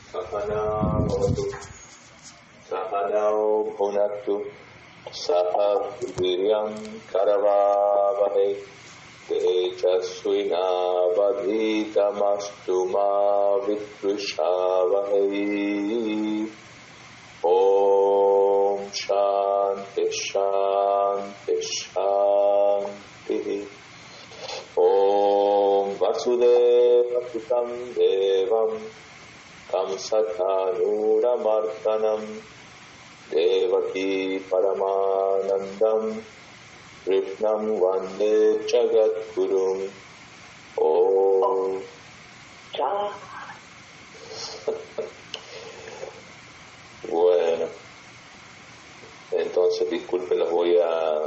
Sahana bhavatu, sahanau bhunaktu, saha viryam karavavahe, tejasvinavadhitamastu ma vidvishavahe. Om Shanti Shanti Shanti. Om Vasudeva Sutam Devam Tam Sathanuramartanam Devaki Paramanandam Krishnam Vande Jagadgurum. Om Bueno, entonces disculpen, los voy a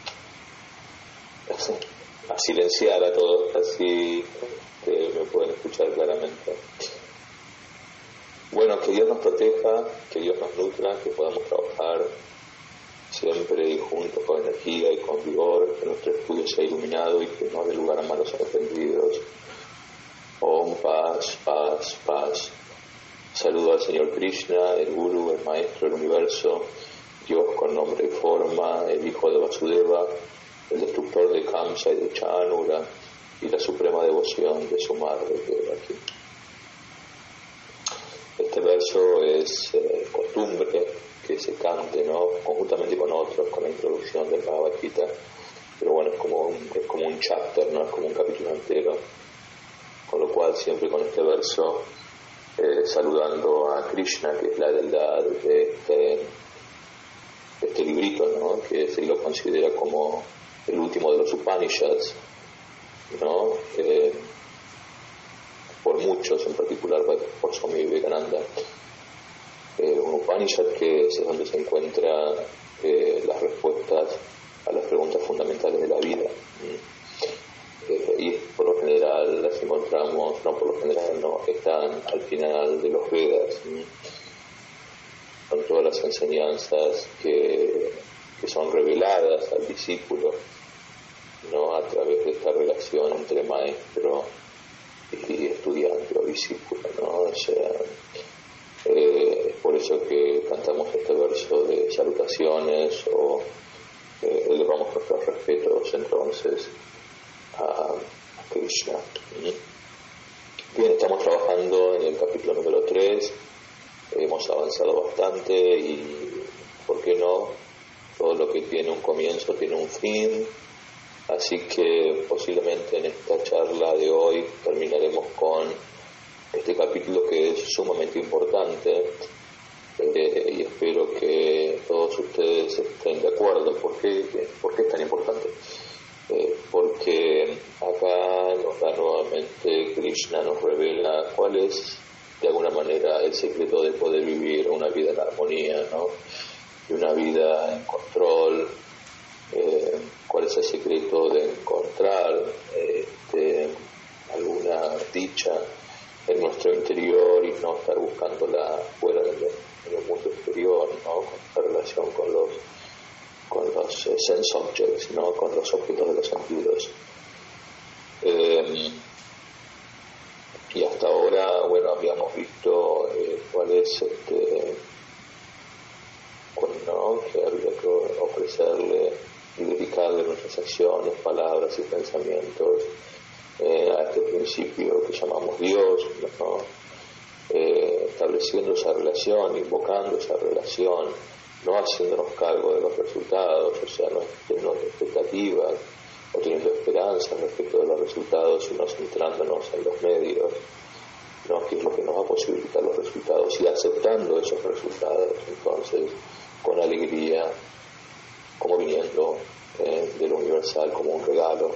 silenciar a todos, así que me pueden escuchar claramente. Bueno, que Dios nos proteja, que Dios nos nutra, que podamos trabajar siempre y juntos con energía y con vigor, que nuestro estudio sea iluminado y que no dé lugar a malos entendidos. Om, paz, paz, paz. Saludo al Señor Krishna, el Guru, el Maestro del Universo, Dios con nombre y forma, el Hijo de Vasudeva, el destructor de Kamsa y de Chanura, y la suprema devoción de su madre Devaki. Este verso es costumbre que se cante, ¿no?, conjuntamente con otros, con la introducción del Bhagavad Gita, pero bueno, es como un chapter, ¿no?, es como un capítulo entero, con lo cual siempre con este verso saludando a Krishna, que es la deidad de este librito, ¿no?, que se lo considera como el último de los Upanishads, ¿no?, por muchos, en particular por Swami Vivekananda. Un Upanishad que es donde se encuentran las respuestas a las preguntas fundamentales de la vida. Y por lo general las encontramos, están al final de los Vedas. Son todas las enseñanzas que son reveladas al discípulo, ¿no?, a través de esta relación entre maestro y estudiante o discípulo, ¿no? O sea, es por eso que cantamos este verso de salutaciones o elevamos nuestros respetos entonces a Krishna. Bien, estamos trabajando en el capítulo número 3, hemos avanzado bastante y, ¿por qué no?, todo lo que tiene un comienzo tiene un fin, así que posiblemente en esta charla de hoy terminaremos con este capítulo que es sumamente importante y espero que todos ustedes estén de acuerdo. ¿Por qué es tan importante? Porque acá nos da nuevamente, Krishna nos revela cuál es de alguna manera el secreto de poder vivir una vida en armonía, ¿no?, y una vida en control. Cuál es el secreto de encontrar alguna dicha en nuestro interior y no estar buscándola fuera en el mundo exterior, ¿no?, con esta relación con los sense objects, ¿no?, con los objetos de los sentidos. Y hasta ahora, bueno, habíamos visto cuál es ¿no?, que había que ofrecerle y dedicarle nuestras acciones, palabras y pensamientos a este principio que llamamos Dios, ¿no?, estableciendo esa relación, invocando esa relación, no haciéndonos cargo de los resultados, o sea, no teniendo expectativas o teniendo esperanza respecto de los resultados, sino centrándonos en los medios, ¿no?, que es lo que nos va a posibilitar los resultados, y aceptando esos resultados entonces con alegría, como viniendo de lo universal, como un regalo.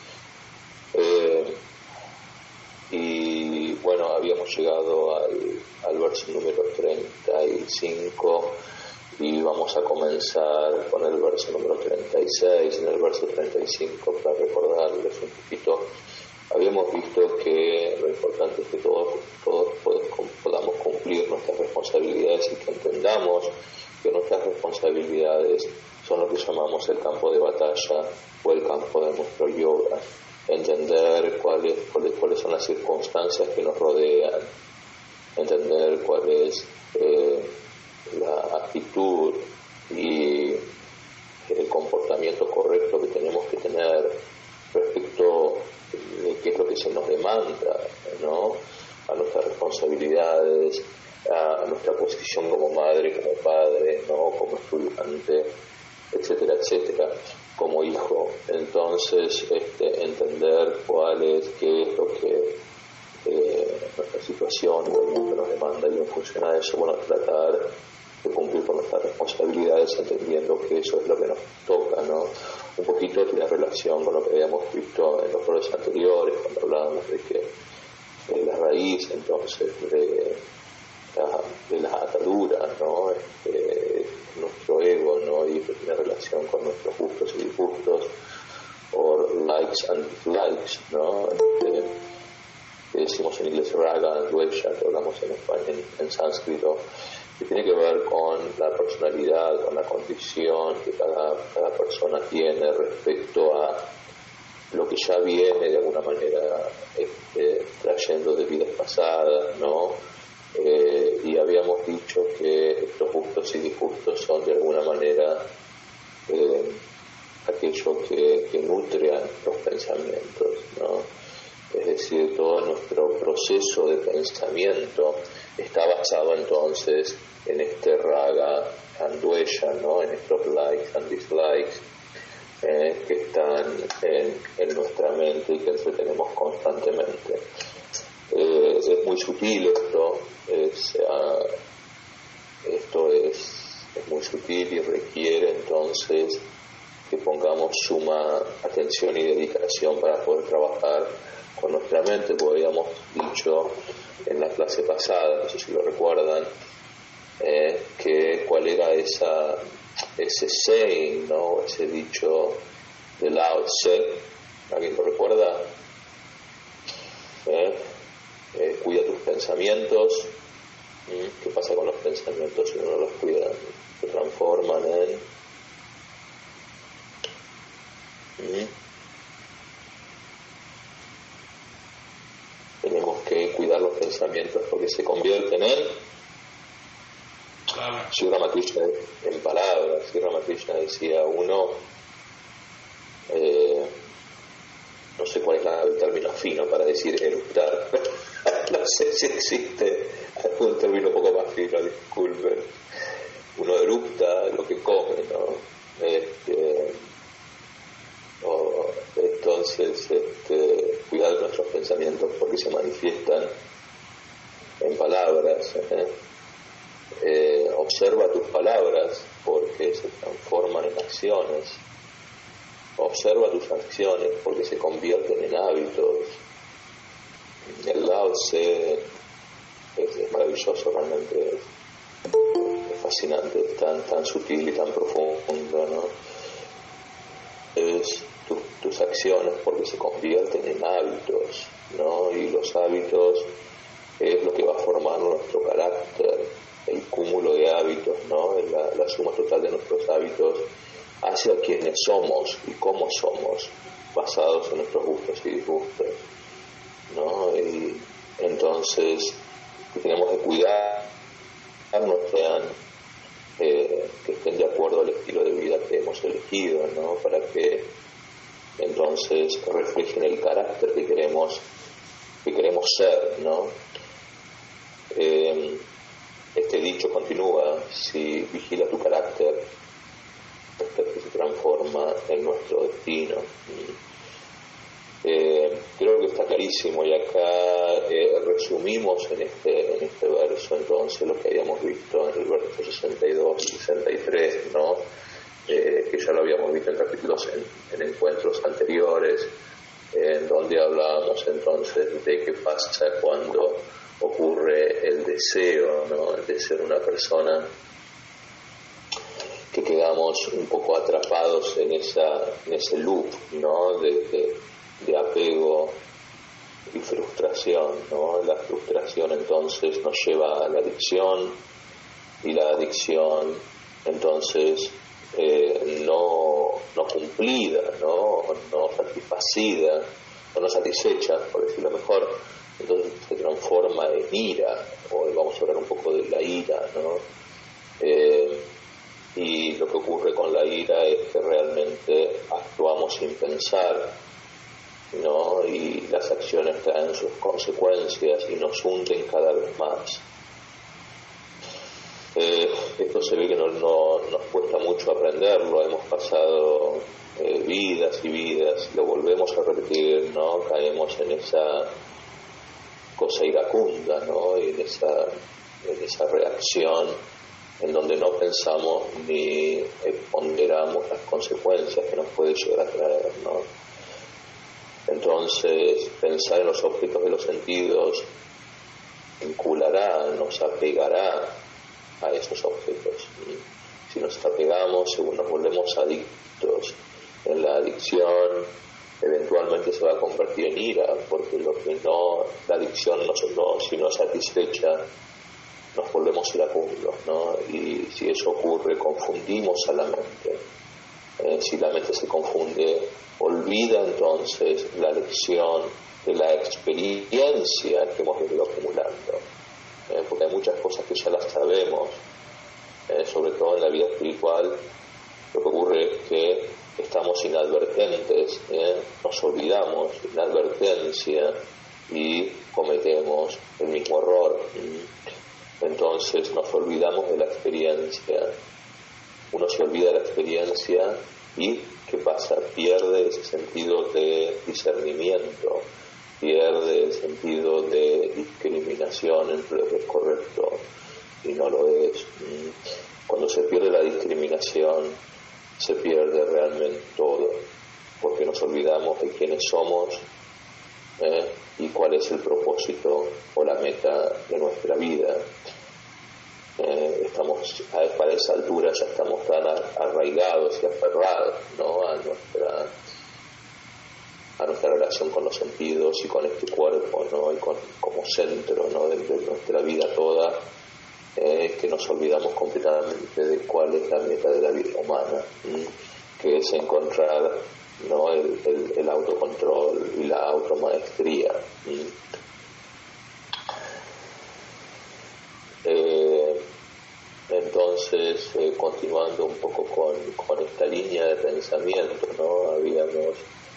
Y bueno, habíamos llegado al verso número 35 y vamos a comenzar con el verso número 36. En el verso 35, para recordarles un poquito, habíamos visto que lo importante es que todos podamos cumplir nuestras responsabilidades y que entendamos que nuestras responsabilidades son lo que llamamos el campo de batalla o el campo de nuestro yoga. Entender cuáles son las circunstancias que nos rodean entender cuál es la actitud y el comportamiento correcto que tenemos que tener respecto de qué es lo que se nos demanda, ¿no? A nuestras responsabilidades, a nuestra posición como madre, como padre, ¿no? Como estudiante, etcétera, etcétera, como hijo. Entonces, entender qué es lo que nuestra situación y el mundo nos demanda, y en función a eso, bueno, tratar de cumplir con nuestras responsabilidades, entendiendo que eso es lo que nos toca, ¿no? Un poquito tiene relación con lo que habíamos visto en los roles anteriores, cuando hablábamos de que la raíz, entonces, de las ataduras, ¿no? Nuestro ego, ¿no? Y que tiene relación con nuestros gustos y disgustos, o likes and dislikes, ¿no? Que decimos en inglés raga and dvesha, que hablamos en español, en sánscrito, que tiene que ver con la personalidad, con la condición que cada persona tiene respecto a lo que ya viene de alguna manera trayendo de vidas pasadas, ¿no? Y habíamos dicho que estos gustos y disgustos son de alguna manera aquello que nutren los pensamientos, ¿no? Es decir, todo nuestro proceso de pensamiento está basado entonces en este raga and dvesha, ¿no? En estos likes and dislikes que están en nuestra mente y que entretenemos constantemente. Es muy sutil esto es muy sutil y requiere entonces que pongamos suma atención y dedicación para poder trabajar con nuestra mente, porque habíamos dicho en la clase pasada, no sé si lo recuerdan, que cuál era ese saying, ¿no? Ese dicho de Lao Tse, ¿alguien lo recuerda? Cuida tus pensamientos. ¿Qué pasa con los pensamientos si uno no los cuida? Se transforman tenemos que cuidar los pensamientos porque se convierten en Sri Ramakrishna, en palabras. Sri Ramakrishna decía no sé cuál es el término fino para decir eruptar. No sé si existe algún término un poco más fino, disculpen. Uno erupta lo que come, ¿no? Entonces, cuidar de nuestros pensamientos porque se manifiestan en palabras. Observa tus palabras porque se transforman en acciones. Observa tus acciones porque se convierten en hábitos. El Lao Tse es maravilloso, realmente es fascinante, es tan sutil y tan profundo, ¿no? Es tus acciones porque se convierten en hábitos, ¿no? Y los hábitos es lo que va a formar nuestro carácter. El cúmulo de hábitos, ¿no? La suma total de nuestros hábitos hacia quienes somos y cómo somos, basados en nuestros gustos y disgustos, ¿no? Y entonces tenemos que cuidar que estén de acuerdo al estilo de vida que hemos elegido, ¿no? Para que entonces reflejen el carácter que queremos ser, ¿no? Este dicho continúa: si vigila tu carácter, que se transforma en nuestro destino. Creo que está clarísimo, y acá resumimos en este verso entonces lo que habíamos visto en el verso 62 y 63, ¿no? Que ya lo habíamos visto en capítulos en encuentros anteriores, en donde hablábamos entonces de qué pasa cuando ocurre el deseo, ¿no? De ser una persona, que quedamos un poco atrapados en ese loop, ¿no? De apego y frustración, ¿no? La frustración entonces nos lleva a la adicción, y la adicción entonces no cumplida, no satisfacida, o no satisfecha, por decirlo mejor, entonces se transforma en ira. Hoy vamos a hablar un poco de la ira, ¿no? Y lo que ocurre con la ira es que realmente actuamos sin pensar, ¿no? Y las acciones traen sus consecuencias y nos hunden cada vez más. Esto se ve que nos cuesta mucho aprenderlo. Hemos pasado vidas y vidas, lo volvemos a repetir, ¿no? Caemos en esa cosa iracunda, ¿no? Y en esa reacción en donde no pensamos ni ponderamos las consecuencias que nos puede llegar a traer, ¿no? Entonces, pensar en los objetos de los sentidos vinculará, nos apegará a esos objetos. Si nos apegamos, según nos volvemos adictos, en la adicción eventualmente se va a convertir en ira, porque la adicción si no satisfecha, nos volvemos iracundos, ¿no? Y si eso ocurre, confundimos a la mente. Si la mente se confunde, olvida entonces la lección de la experiencia que hemos venido acumulando. Porque hay muchas cosas que ya las sabemos, sobre todo en la vida espiritual. Lo que ocurre es que estamos inadvertentes, nos olvidamos, inadvertencia, y cometemos el mismo error. Entonces nos olvidamos de la experiencia. Uno se olvida de la experiencia y ¿qué pasa? Pierde ese sentido de discernimiento, pierde el sentido de discriminación entre lo que es correcto y no lo es. Cuando se pierde la discriminación, se pierde realmente todo, porque nos olvidamos de quiénes somos y cuál es el propósito o la meta de nuestra vida. Para esa altura ya estamos tan arraigados y aferrados, ¿no? a nuestra relación con los sentidos y con este cuerpo, ¿no? Y como centro, ¿no? de nuestra vida toda, que nos olvidamos completamente de cuál es la meta de la vida humana, que es encontrar, ¿no? el autocontrol y la automaestría. Entonces, continuando un poco con esta línea de pensamiento, ¿no? Habíamos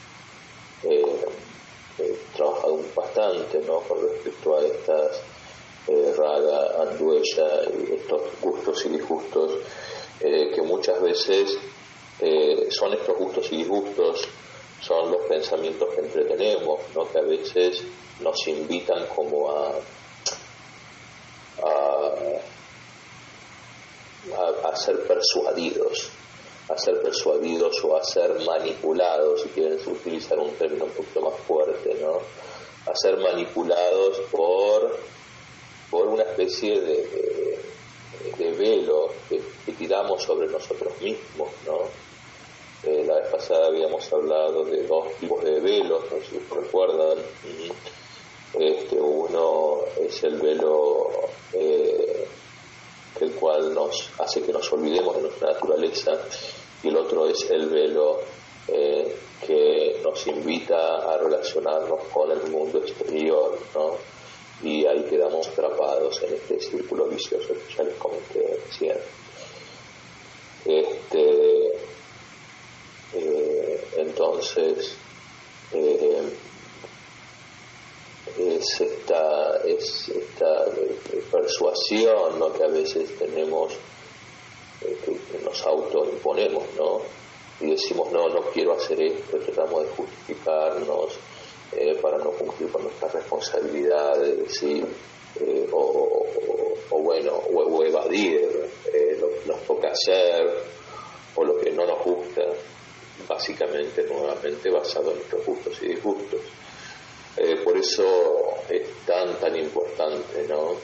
trabajado bastante, ¿no? Con respecto a estas raga, anduella y estos gustos y disgustos, que muchas veces son estos gustos y disgustos, son los pensamientos que entretenemos, ¿no? Que a veces nos invitan como a ser persuadidos, o a ser manipulados, si quieren utilizar un término un poquito más fuerte, ¿no? A ser manipulados por una especie de velo que tiramos sobre nosotros mismos, ¿no? La vez pasada habíamos hablado de dos tipos de velos, no sé si recuerdan. Uno es el velo el cual nos hace que nos olvidemos de nuestra naturaleza, y el otro es el velo que nos invita a relacionarnos con el mundo exterior, ¿no? Y ahí quedamos atrapados en este círculo vicioso que ya les comenté recién. Entonces es esta persuasión, ¿no? Que a veces tenemos, que nos autoimponemos, ¿no? Y decimos, no quiero hacer esto, tratamos de justificarnos para no cumplir con nuestras responsabilidades, ¿sí? o evadir lo que nos toca hacer, o lo que no nos gusta, básicamente, nuevamente, basado en nuestros gustos y disgustos. Por eso es tan importante, ¿no?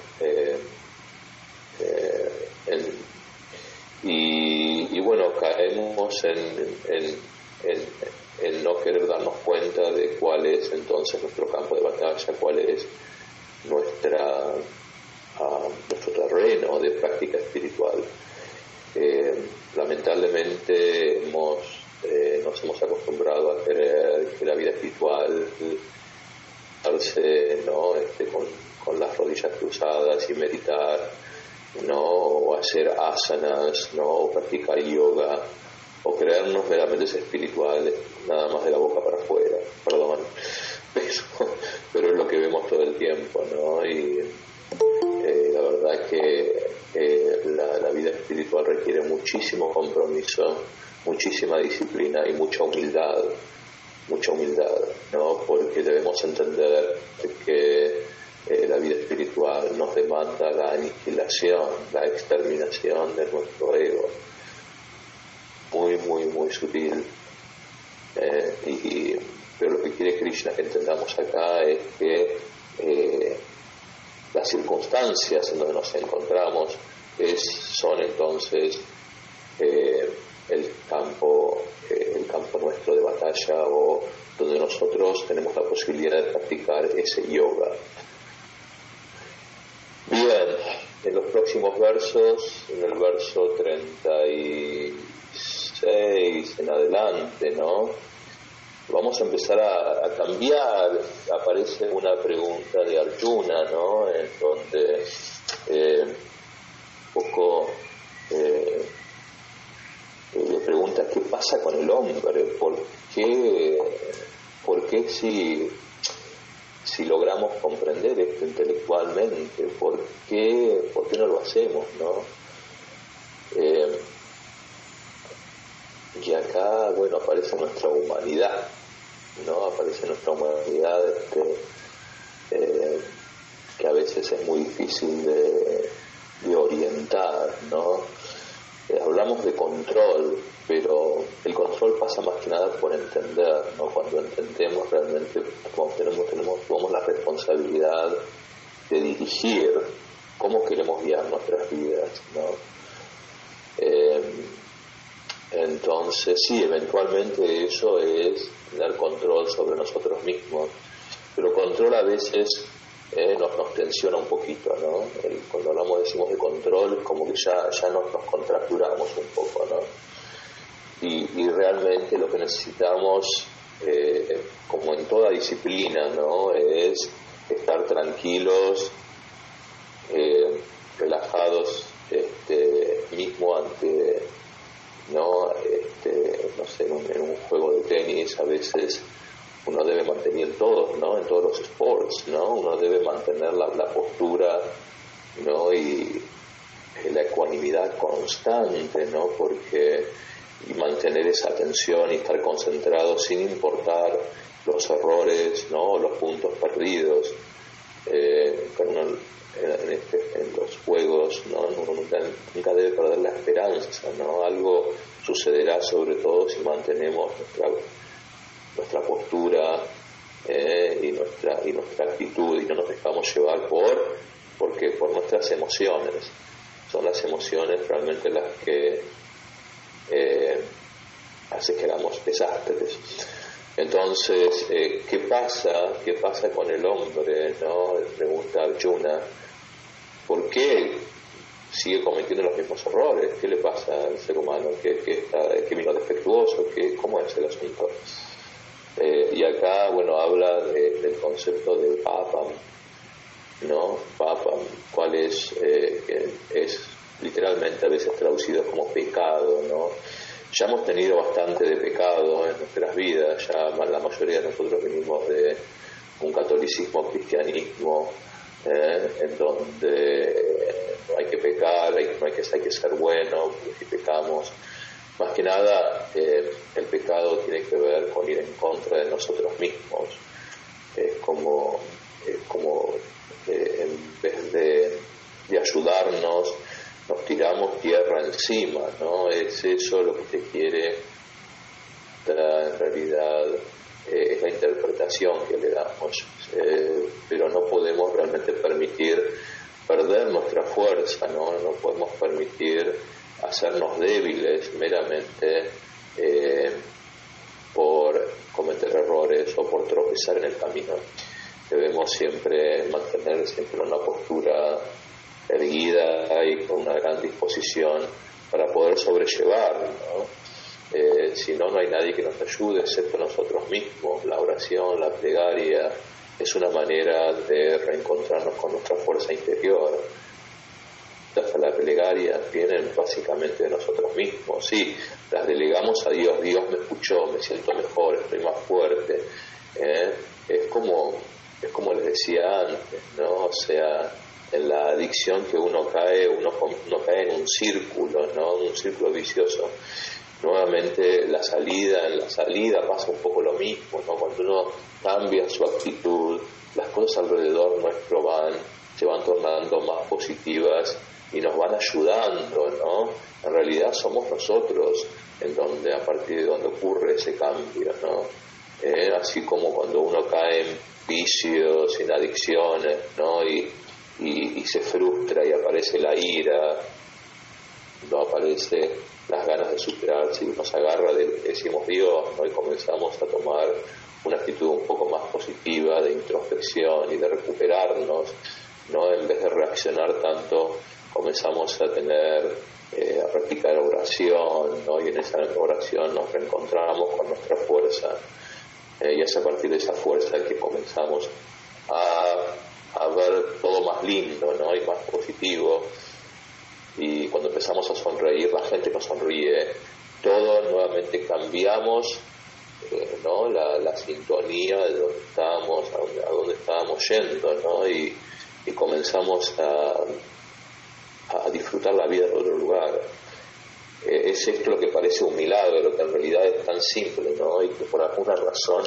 Y bueno, caemos en no querer darnos cuenta de cuál es entonces nuestro campo de batalla, cuál es nuestro terreno de práctica espiritual. Lamentablemente nos hemos acostumbrado a creer que la vida espiritual acostarse, ¿no? Con las rodillas cruzadas y meditar, ¿no? O hacer asanas, ¿no? O practicar yoga, o creernos meramente espirituales, nada más de la boca para afuera, perdón, pero es lo que vemos todo el tiempo, ¿no? Y la verdad es que la vida espiritual requiere muchísimo compromiso, muchísima disciplina y mucha humildad, ¿no? Porque debemos entender que la vida espiritual nos demanda la aniquilación, la exterminación de nuestro ego, muy, muy, muy sutil. Pero lo que quiere Krishna que entendamos acá es que las circunstancias en donde nos encontramos son entonces el campo nuestro de batalla, o donde nosotros tenemos la posibilidad de practicar ese yoga. Bien, en los próximos versos, en el verso 36 en adelante, ¿no? Vamos a empezar a cambiar. Aparece una pregunta de Arjuna, ¿no? En donde le pregunta qué pasa con el hombre, por qué si logramos comprender esto intelectualmente, por qué no lo hacemos, ¿no? Y acá, bueno, aparece nuestra humanidad, ¿no? Aparece nuestra humanidad que a veces es muy difícil de orientar, ¿no? Hablamos de control, pero el control pasa más que nada por entender, ¿no? Cuando entendemos realmente, tomamos la responsabilidad de dirigir cómo queremos guiar nuestras vidas, ¿no? Entonces, sí, eventualmente eso es tener control sobre nosotros mismos, pero control a veces nos tensiona un poquito, ¿no? Cuando decimos de control, como que ya nos contracturamos un poco, ¿no? Y realmente lo que necesitamos, como en toda disciplina, ¿no? Es estar tranquilos, relajados, mismo ante, ¿no? No sé, en un juego de tenis a veces uno debe mantener todos, ¿no? En todos los sports, ¿no? Uno debe mantener la postura, ¿no? Y la ecuanimidad constante, ¿no? Y mantener esa atención y estar concentrado sin importar los errores, ¿no? Los puntos perdidos. En los juegos, ¿no? Uno nunca debe perder la esperanza, ¿no? Algo sucederá, sobre todo si mantenemos nuestra postura y nuestra actitud, y no nos dejamos llevar por nuestras emociones. Son las emociones realmente las que hacen que hagamos desastres. Entonces, ¿qué pasa con el hombre, ¿no? Pregunta Arjuna. ¿Por qué sigue cometiendo los mismos errores? ¿Qué le pasa al ser humano? ¿Qué vino defectuoso? ¿Cómo es el asunto? Y acá, bueno, habla del concepto de papam, ¿no? Papam, cuál es literalmente a veces traducido como pecado, ¿no? Ya hemos tenido bastante de pecado en nuestras vidas, ya la mayoría de nosotros venimos de un catolicismo, cristianismo, en donde no hay que pecar, hay que ser bueno, porque si pecamos, más que nada el pecado tiene que ver con ir en contra de nosotros mismos. Es como en vez de ayudarnos, nos tiramos tierra encima, ¿no? Es eso lo que te quiere dar, en realidad es la interpretación que le damos, pero no podemos realmente permitir perder nuestra fuerza, ¿no? No podemos permitir hacernos débiles meramente por cometer errores o por tropezar en el camino. Debemos siempre mantener una postura erguida y con una gran disposición para poder sobrellevar, ¿no? Si no hay nadie que nos ayude excepto nosotros mismos. La oración, la plegaria, es una manera de reencontrarnos con nuestra fuerza interior. Las plegarias vienen básicamente de nosotros mismos. Sí, las delegamos a Dios. Dios me escuchó, me siento mejor, estoy más fuerte. Es como les decía antes, ¿no? O sea, en la adicción que uno cae en un círculo, ¿no? Un círculo vicioso. Nuevamente en la salida pasa un poco lo mismo, ¿no? Cuando uno cambia su actitud, las cosas alrededor nuestro se van tornando más positivas y nos van ayudando, ¿no? En realidad somos nosotros a partir de donde ocurre ese cambio, ¿no? Así como cuando uno cae en vicios, en adicciones, ¿no? Y se frustra y aparece la ira, no aparece las ganas de superarse y nos agarra decimos Dios, ¿no? Y comenzamos a tomar una actitud un poco más positiva de introspección y de recuperarnos, ¿no? En vez de reaccionar tanto, comenzamos a practicar oración, ¿no? Y en esa oración nos reencontramos con nuestra fuerza, y es a partir de esa fuerza que comenzamos a ver todo más lindo, ¿no? Y más positivo. Y cuando empezamos a sonreír, la gente nos sonríe, todos nuevamente cambiamos, ¿no? La sintonía de donde estábamos, a dónde estábamos yendo, ¿no? Y comenzamos a disfrutar la vida de otro lugar. Es esto lo que parece un milagro, que en realidad es tan simple, ¿no? Y que por alguna razón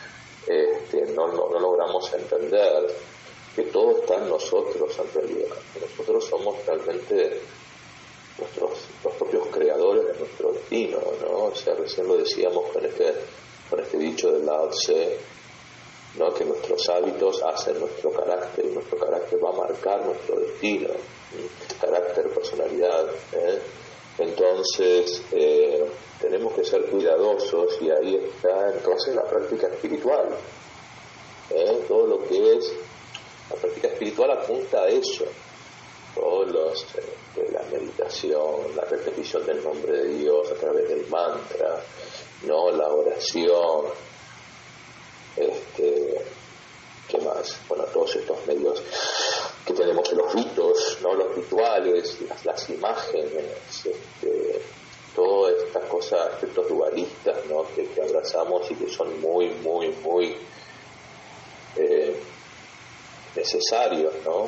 no logramos entender que todo está en nosotros en realidad. Nosotros somos realmente los propios creadores de nuestro destino, ¿no? O sea, recién lo decíamos con este dicho de Lao Tse, ¿no? Que nuestros hábitos hacen nuestro carácter y nuestro carácter va a marcar nuestro destino, carácter, personalidad, Entonces tenemos que ser cuidadosos, y ahí está entonces la práctica espiritual, todo lo que es la práctica espiritual apunta a eso, todos la meditación, la repetición del nombre de Dios a través del mantra, no la oración, ¿qué más? Bueno, todos estos medios que tenemos, los ritos, ¿no? Los rituales, las imágenes, todas estas cosas, aspectos dualistas, ¿no? que abrazamos y que son muy, muy, muy necesarios, ¿no?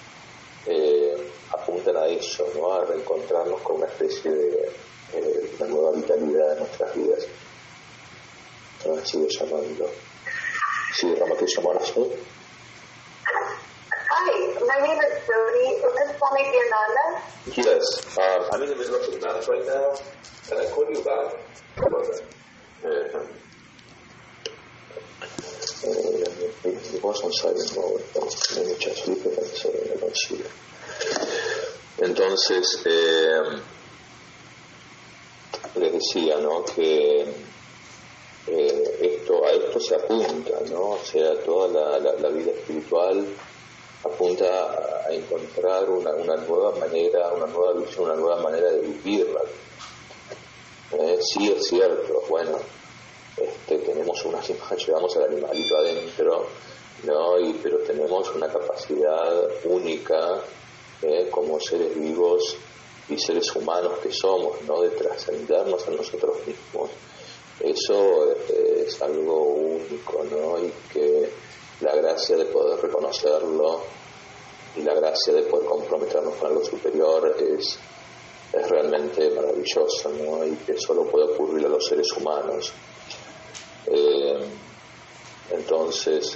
Apuntan a eso, ¿no? A reencontrarnos con una especie de una nueva vitalidad en nuestras vidas. Sigo llamando. Sí, Ramakrishna Maharaj. Hi, my name is Jody. Is this Swami Gyananda? Yes, I'm in the middle of the class right now. Can I call you back? It was on silent mode. Let me just leave it so I don't see it. Entonces, les decía, ¿no? Que a esto se apunta, ¿no? O sea, toda la vida espiritual apunta a encontrar una nueva manera, una nueva visión, una nueva manera de vivirla. Sí es cierto, bueno, tenemos llevamos al animalito adentro, ¿no? Pero tenemos una capacidad única, como seres vivos y seres humanos que somos, ¿no? De trascendernos a nosotros mismos. Eso es algo único, ¿no? Y que la gracia de poder reconocerlo y la gracia de poder comprometernos con algo superior es realmente maravilloso, ¿no? Y que solo puede ocurrir a los seres humanos. Entonces,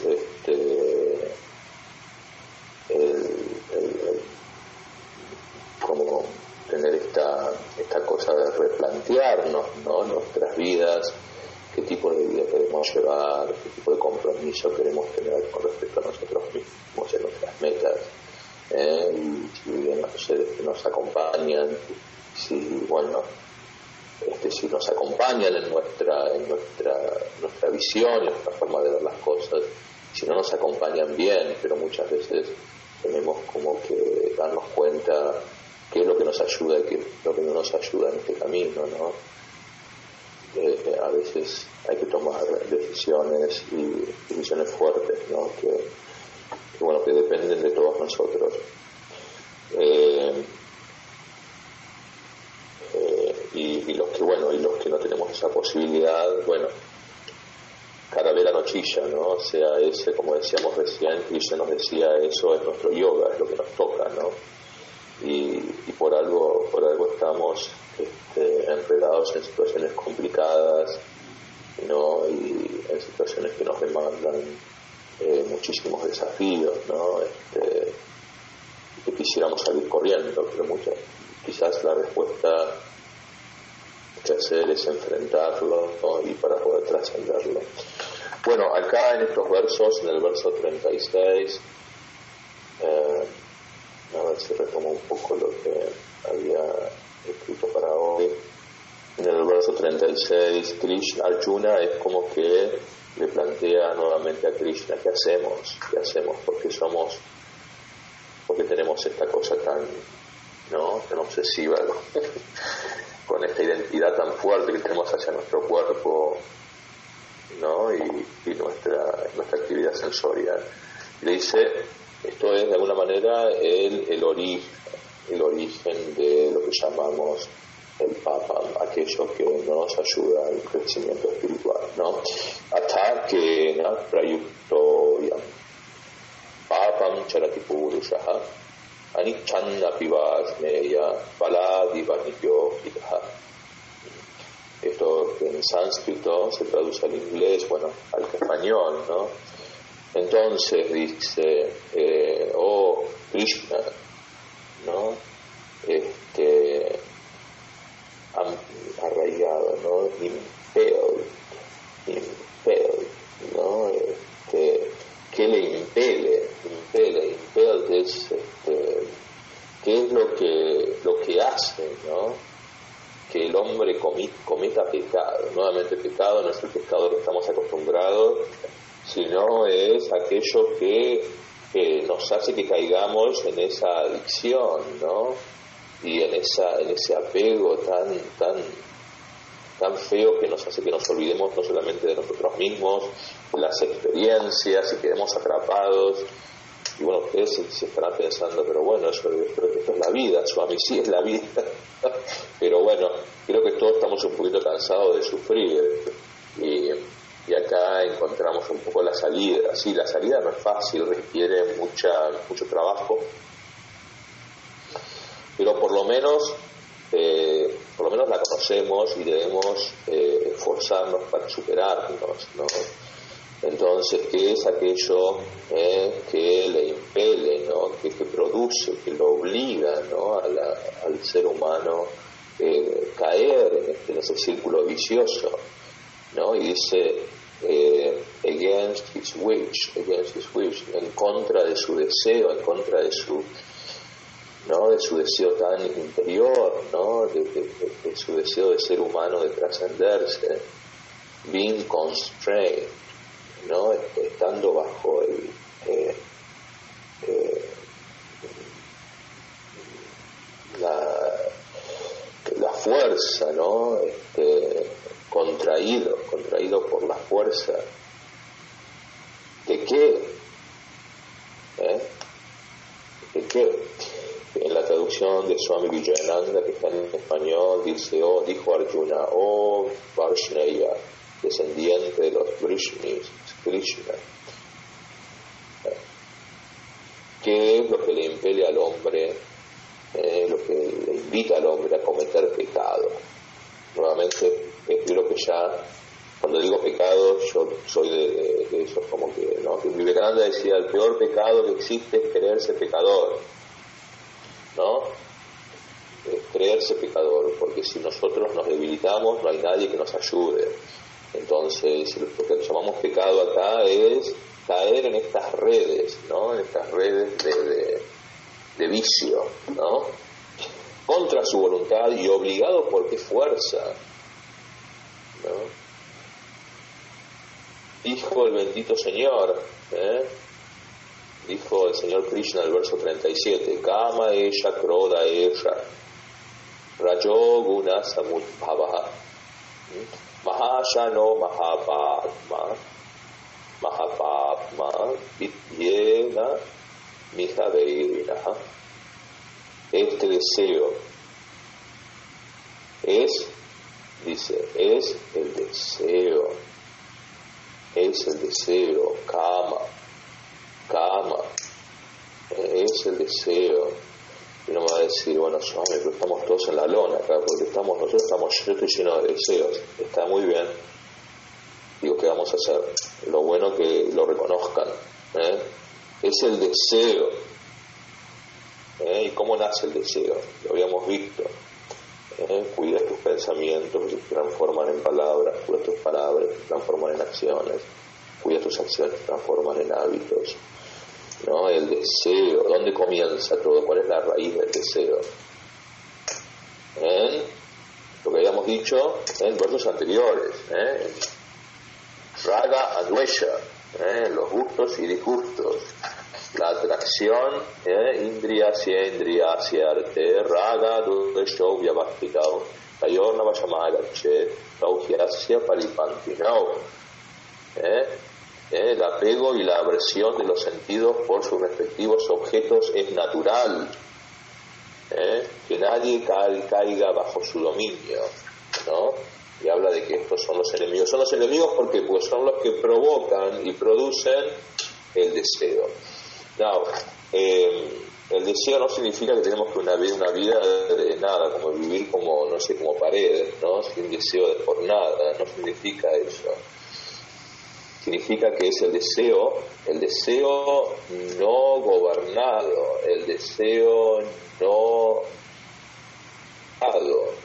como tener esta cosa de replantearnos, ¿no? Nuestras vidas, qué tipo de vida queremos llevar, qué tipo de compromiso queremos tener con respecto a nosotros mismos, en nuestras metas, y si bien los seres que nos acompañan, si nos acompañan en nuestra visión, en nuestra forma de ver las cosas, si no nos acompañan bien, pero muchas veces tenemos como que darnos cuenta qué es lo que nos ayuda y qué es lo que no nos ayuda en este camino, ¿no? a veces hay que tomar decisiones fuertes, ¿no? que dependen de todos nosotros. Y los que no tenemos esa posibilidad, Caravela no chilla, ¿no? O sea, como decíamos recién, Krishna nos decía, eso es nuestro yoga, es lo que nos toca, ¿no? Y por algo estamos enredados en situaciones complicadas, ¿no? Y en situaciones que nos demandan muchísimos desafíos, ¿no? Que quisiéramos salir corriendo, pero quizás la respuesta que hacer es enfrentarlo, ¿no? Y para poder trascenderlo. Bueno, acá en estos versos, en el verso 36, a ver si retomo un poco lo que había escrito para hoy. En el verso 36, Arjuna es como que le plantea nuevamente a Krishna, ¿qué hacemos? Porque tenemos esta cosa tan obsesiva, ¿no? Con esta identidad tan fuerte que tenemos hacia nuestro cuerpo, ¿no? y nuestra actividad sensorial. Y le dice, esto es de alguna manera el origen de lo que llamamos el papam, aquello que nos ayuda al crecimiento espiritual, ¿no? Atakena prayuktoyam papam charati purushaha anichanna pivasneya paladivaniyo hitaha. Esto en sánscrito se traduce al inglés, al español, ¿no? Entonces dice, Krishna, ¿no? Arraigado, ¿no? Impelled, ¿no? ¿Qué le impele? Impelled es, ¿qué es lo que hace, ¿no? Que el hombre cometa pecado. Nuevamente, pecado no es el pecado que estamos acostumbrados, sino es aquello que nos hace que caigamos en esa adicción, ¿no? Y en ese apego tan feo que nos hace que nos olvidemos no solamente de nosotros mismos, de las experiencias, y quedemos atrapados. Y ustedes se estarán pensando, pero esto es la vida, Swami, sí es la vida. Pero creo que todos estamos un poquito cansados de sufrir. Y acá encontramos un poco la salida. Sí, la salida no es fácil, requiere mucho trabajo, pero por lo menos la conocemos y debemos esforzarnos para superarnos, ¿no? Entonces, ¿qué es aquello que le impele, ¿no? que produce, que lo obliga, ¿no? al ser humano caer en ese círculo vicioso, ¿no? Y dice against his wish, en contra de su deseo, en contra de su deseo tan interior, ¿no? de su deseo de ser humano, de trascenderse, being constrained, ¿no? Estando bajo la fuerza, ¿no? Contraído por la fuerza. ¿De qué? ¿De qué? En la traducción de Swami Vijayananda, que está en español, dice, dijo Arjuna, Varshneya, descendiente de los Vrishnis, Krishna. ¿Qué es lo que le impele al hombre, lo que le invita al hombre a cometer pecado? Nuevamente, creo que ya, cuando digo pecado, yo soy de esos como que, ¿no? Que Vivekananda decía, el peor pecado que existe es creerse pecador, ¿no? Creerse pecador, porque si nosotros nos debilitamos, no hay nadie que nos ayude. Entonces, lo que llamamos pecado acá es caer en estas redes, ¿no? En estas redes de vicio, ¿no? Contra su voluntad y obligado por qué fuerza, ¿no? Dijo el bendito Señor, dijo el Señor Krishna en el verso 37, Kama Esha Kroda Esha Rajo Guna Samudbhavaha. Mahayano Mahapatma Mahapatma Vidyena Mihaveirinaha. Este deseo es el deseo, kama, es el deseo. Y uno me va a decir, bueno, Swami, pero estamos todos en la lona acá, porque yo estoy lleno de deseos, está muy bien. Digo, ¿qué vamos a hacer? Lo bueno que lo reconozcan, es el deseo. ¿Y cómo nace el deseo? Lo habíamos visto. Cuida tus pensamientos, que se transforman en palabras, cuida tus palabras, que se transforman en acciones, cuida tus acciones, se transforman en hábitos. ¿No? El deseo, ¿dónde comienza todo? ¿Cuál es la raíz del deseo? Lo que habíamos dicho en versos anteriores, raga advesha, los gustos y disgustos, la atracción, indriyasya arte, raga advesha vyavastitao, tayorna vayamagache, tauhyasya paripantinao. El apego y la aversión de los sentidos por sus respectivos objetos es natural. Que nadie caiga bajo su dominio, ¿no? Y habla de que estos son los enemigos. Son los enemigos porque pues son los que provocan y producen el deseo. No, el deseo no significa que tenemos que una vida de nada, como vivir como, no sé, como paredes, ¿no? Sin deseo de por nada, no significa eso. Significa que es el deseo no gobernado, el deseo no dado,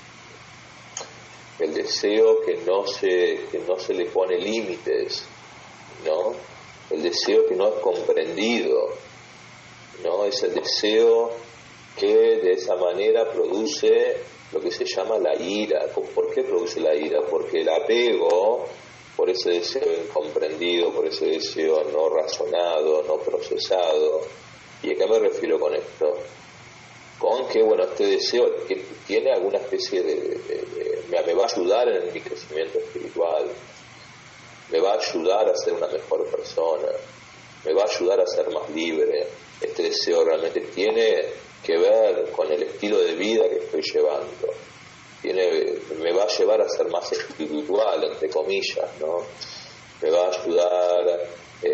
el deseo que no se le pone límites, ¿no? El deseo que no es comprendido, ¿no? Es el deseo que de esa manera produce lo que se llama la ira. ¿Por qué produce la ira? Porque el apego, por ese deseo incomprendido, por ese deseo no razonado, no procesado. ¿Y a qué me refiero con esto? Con que, bueno, este deseo que tiene alguna especie me va a ayudar en mi crecimiento espiritual, me va a ayudar a ser una mejor persona, me va a ayudar a ser más libre. Este deseo realmente tiene que ver con el estilo de vida que estoy llevando. Me va a llevar a ser más espiritual, entre comillas, ¿no? Me va a ayudar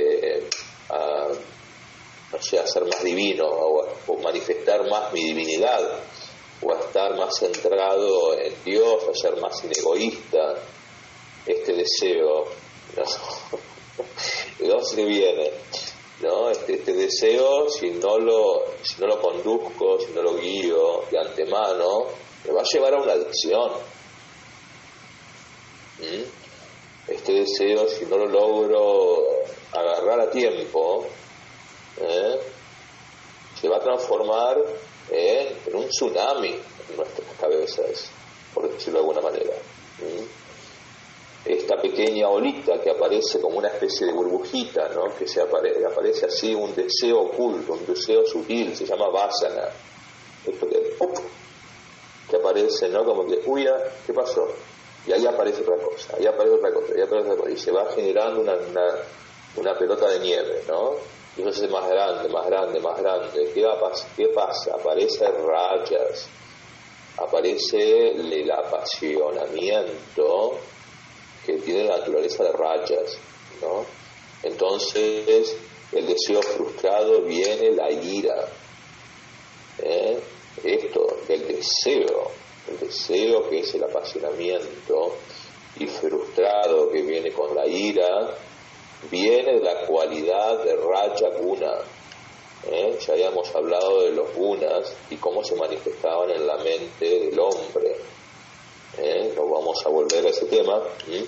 a ser más divino o manifestar más mi divinidad, o a estar más centrado en Dios, a ser más inegoísta. Este deseo, ¿no? ¿De dónde viene? ¿No? Este deseo, si no lo conduzco, si no lo guío de antemano, me va a llevar a una adicción. Este deseo, si no lo logro agarrar a tiempo, se va a transformar en un tsunami en nuestras cabezas, por decirlo de alguna manera. Esta pequeña olita que aparece como una especie de burbujita, ¿no? Que aparece así, un deseo oculto, un deseo sutil, se llama vasana. Esto que aparece, ¿no? Como que, uy, ¿qué pasó? Y ahí aparece otra cosa, y se va generando una pelota de nieve, ¿no? Y eso se hace más grande. ¿Qué pasa? Aparece rayas, aparece el apasionamiento que tiene la naturaleza de rayas, ¿no? Entonces, el deseo frustrado viene la ira. Esto, el deseo que es el apasionamiento, y frustrado que viene con la ira, viene de la cualidad de Raja Guna. Ya habíamos hablado de los gunas y cómo se manifestaban en la mente del hombre. No vamos a volver a ese tema.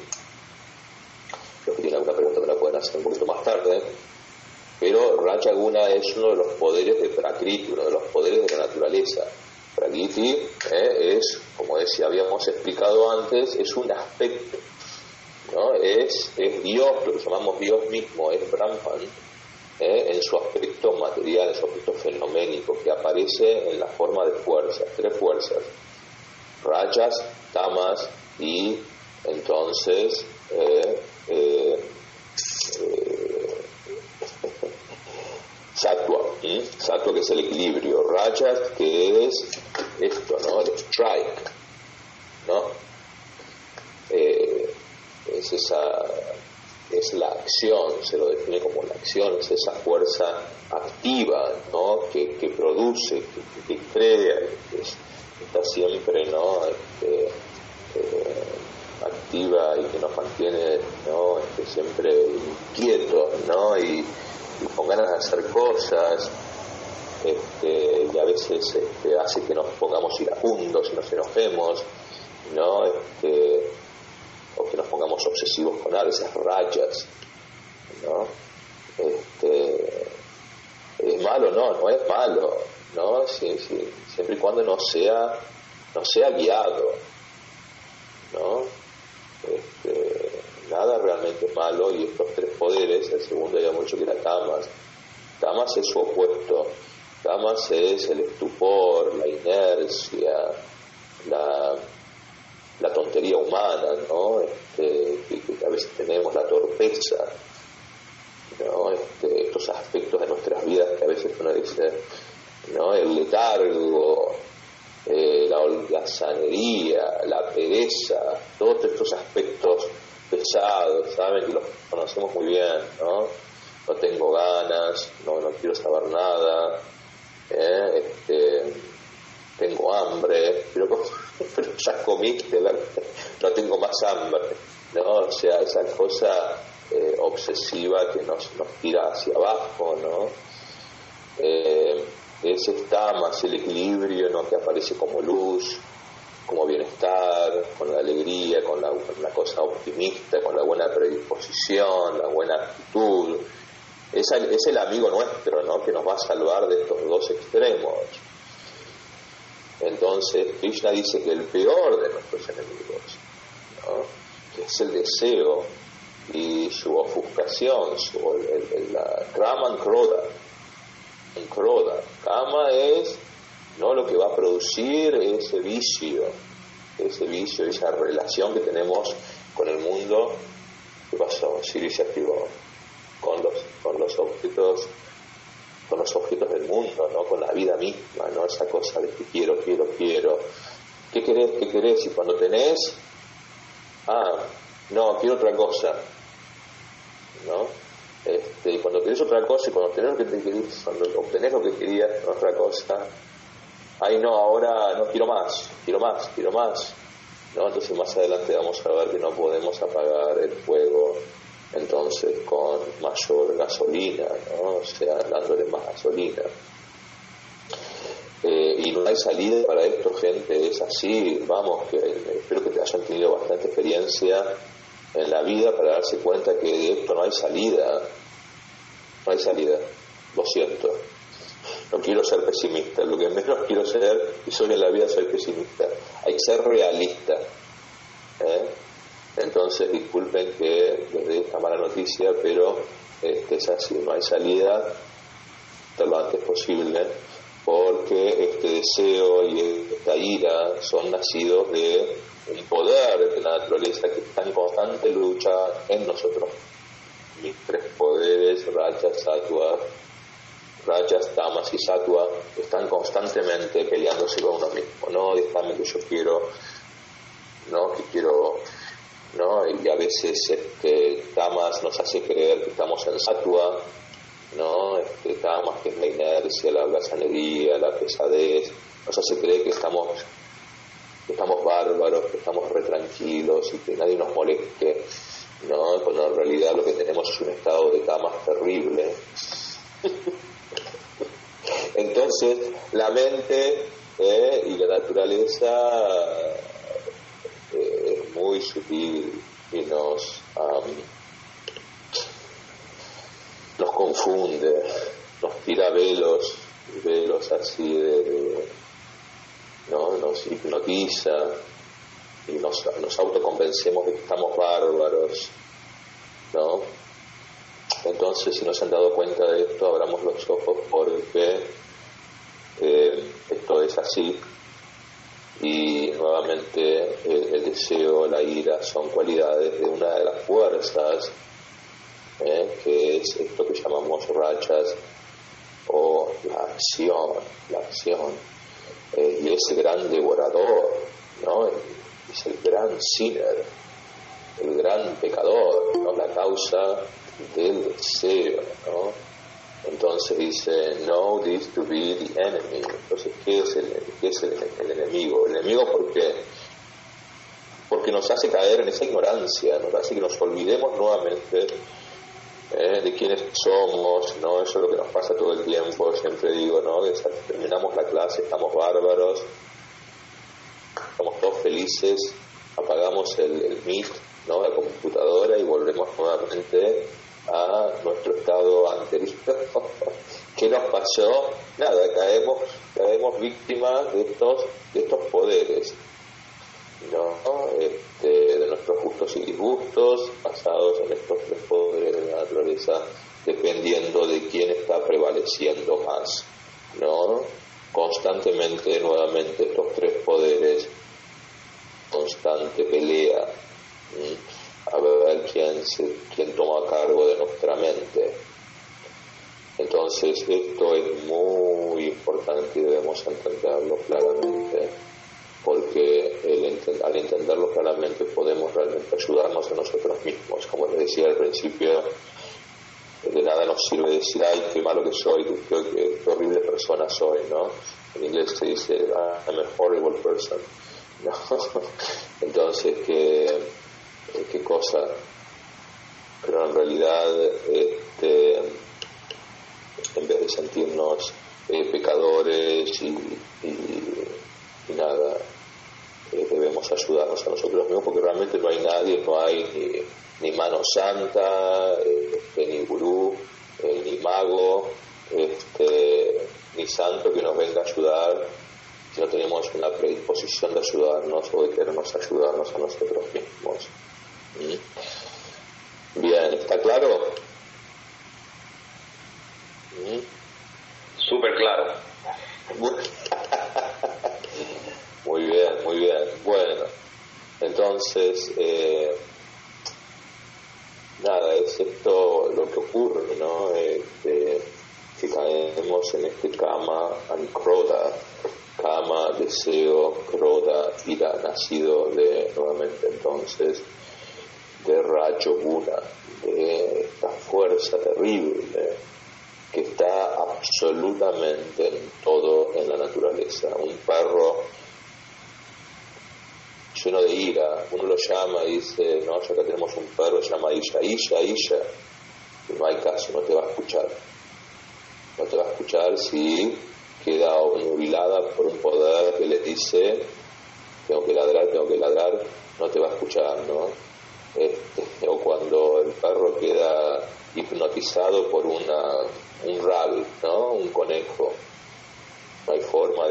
Los que tienen alguna pregunta me la pueden hacer un poquito más tarde. Pero Raja Guna es uno de los poderes de Prakriti, uno de los poderes de la naturaleza. Prakriti es, como habíamos explicado antes, es un aspecto, ¿no? Es Dios, lo que llamamos Dios mismo, es Brahman, en su aspecto material, en su aspecto fenoménico, que aparece en la forma de fuerzas, 3 fuerzas: Rajas, Tamas y Entonces, sattva que es el equilibrio, rajas que es esto, ¿no? El strike, ¿no? Es la acción, se lo define como la acción, es esa fuerza activa, ¿no? que produce, que crea, que está siempre, ¿no? Activa y que nos mantiene, ¿no? Siempre inquietos, ¿no? Y con ganas de hacer cosas, y a veces hace que nos pongamos iracundos y nos enojemos, ¿no? O que nos pongamos obsesivos con algo, esas rayas, ¿no? ¿Es malo? No es malo, ¿no? Siempre y cuando no sea guiado, ¿no? Nada realmente es malo, y estos tres poderes, el segundo ya mucho que era tamas es su opuesto. Tamas es el estupor, la inercia, la tontería humana, ¿no? Que a veces tenemos, la torpeza, ¿no? Estos aspectos de nuestras vidas que a veces uno dice, ¿no? El letargo, la holgazanería, la pereza, todos estos aspectos pesados, ¿saben? Que los conocemos muy bien, ¿no? No tengo ganas, no quiero saber nada, tengo hambre, pero ya comiste, ¿verdad? No tengo más hambre, ¿no? O sea, esa cosa obsesiva que nos tira hacia abajo, ¿no? Ese está más el equilibrio, ¿no? Que aparece como luz, como bienestar, con la alegría, con la cosa optimista, con la buena predisposición, la buena actitud. Es el amigo nuestro, ¿no? Que nos va a salvar de estos dos extremos. Entonces Krishna dice que el peor de nuestros enemigos, ¿no? Que es el deseo y su ofuscación, la Kraman Kroda. Kama es, ¿no? Lo que va a producir ese vicio, esa relación que tenemos con el mundo. ¿Qué pasó? Siri se activó con los objetos del mundo, ¿no? Con la vida misma, ¿no? Esa cosa de que quiero. ¿Qué querés? Y cuando tenés, no, quiero otra cosa, ¿no? Y cuando querés otra cosa, y cuando tenés lo que te querés, cuando obtenés lo que querías, otra cosa, no, ahora no quiero más, ¿no? Entonces más adelante vamos a ver que no podemos apagar el fuego entonces con mayor gasolina, ¿no? O sea, dándole más gasolina. Y no hay salida para esto, gente, es así. Vamos, que espero que hayan tenido bastante experiencia en la vida para darse cuenta que de esto no hay salida. Lo siento, no quiero ser pesimista, lo que menos quiero ser, y soy en la vida, soy pesimista. Hay que ser realista, Entonces disculpen que les dé esta mala noticia, pero es así, no hay salida lo antes posible, porque este deseo y esta ira son nacidos de un poder de la naturaleza que está en constante lucha en nosotros. Mis tres poderes, rajas, tamas y sattva, están constantemente peleándose con uno mismo, ¿no? Déjame que yo quiero, ¿no? Que quiero, ¿no? Y a veces tamas nos hace creer que estamos en sattva, ¿no? Tamas, que es la inercia, la holgazanería, la pesadez, nos hace creer que estamos bárbaros, que estamos re tranquilos y que nadie nos moleste, ¿no? Cuando en realidad lo que tenemos es un estado de tamas terrible. Entonces la mente y la naturaleza es muy sutil y nos confunde, nos tira velos así ¿no? Nos hipnotiza y nos autoconvencemos de que estamos bárbaros, ¿no? Entonces, si no se han dado cuenta de esto, abramos los ojos, porque esto es así, Y nuevamente el deseo, la ira son cualidades de una de las fuerzas, que es esto que llamamos rachas o la acción. Y ese gran devorador, ¿no? Es el gran sinner, el gran pecador, ¿no? La causa del deseo, ¿no? Entonces dice, know this to be the enemy. Entonces, ¿qué es el enemigo? El enemigo, ¿por qué? Porque nos hace caer en esa ignorancia, nos hace que nos olvidemos nuevamente de quiénes somos, ¿no? Eso es lo que nos pasa todo el tiempo, siempre digo, ¿no? Terminamos la clase, estamos bárbaros, estamos todos felices, apagamos el Meet, ¿no? La computadora, y volvemos nuevamente a nuestro estado anterior. ¿Qué nos pasó? Nada, caemos víctimas de estos poderes, ¿no? De nuestros gustos y disgustos, basados en estos tres poderes de la naturaleza, dependiendo de quién está prevaleciendo más, ¿no? Constantemente, nuevamente, estos tres poderes, constante pelea, a ver quién toma cargo de nuestra mente. Entonces esto es muy importante y debemos entenderlo claramente, porque al entenderlo claramente podemos realmente ayudarnos a nosotros mismos. Como les decía al principio, de nada nos sirve decir, ay, qué malo que soy, qué horrible persona soy, ¿no? En inglés se dice, I'm a horrible person, ¿no? Entonces, qué cosa. Pero en realidad, en vez de sentirnos pecadores y nada, debemos ayudarnos a nosotros mismos, porque realmente no hay nadie, no hay ni mano santa, ni gurú, ni mago, ni santo que nos venga a ayudar, si no tenemos una predisposición de ayudarnos o de querernos ayudarnos a nosotros mismos. Bien, ¿está claro? Súper claro. Muy bien. Bueno, entonces, nada, es esto lo que ocurre, ¿no? Que caemos en este kama and krodha, kama, deseo, krodha, ira, nacido nuevamente entonces, de Rajo Guna, de esta fuerza terrible que está absolutamente en todo en la naturaleza. Un perro lleno de ira, uno lo llama y dice, no, ya acá tenemos un perro, se llama Isha, y no hay caso, no te va a escuchar si queda obnubilada por un poder que le dice, tengo que ladrar, no te va a escuchar, ¿no? O cuando el perro queda hipnotizado por un rabbit, ¿no? Un conejo, no hay forma,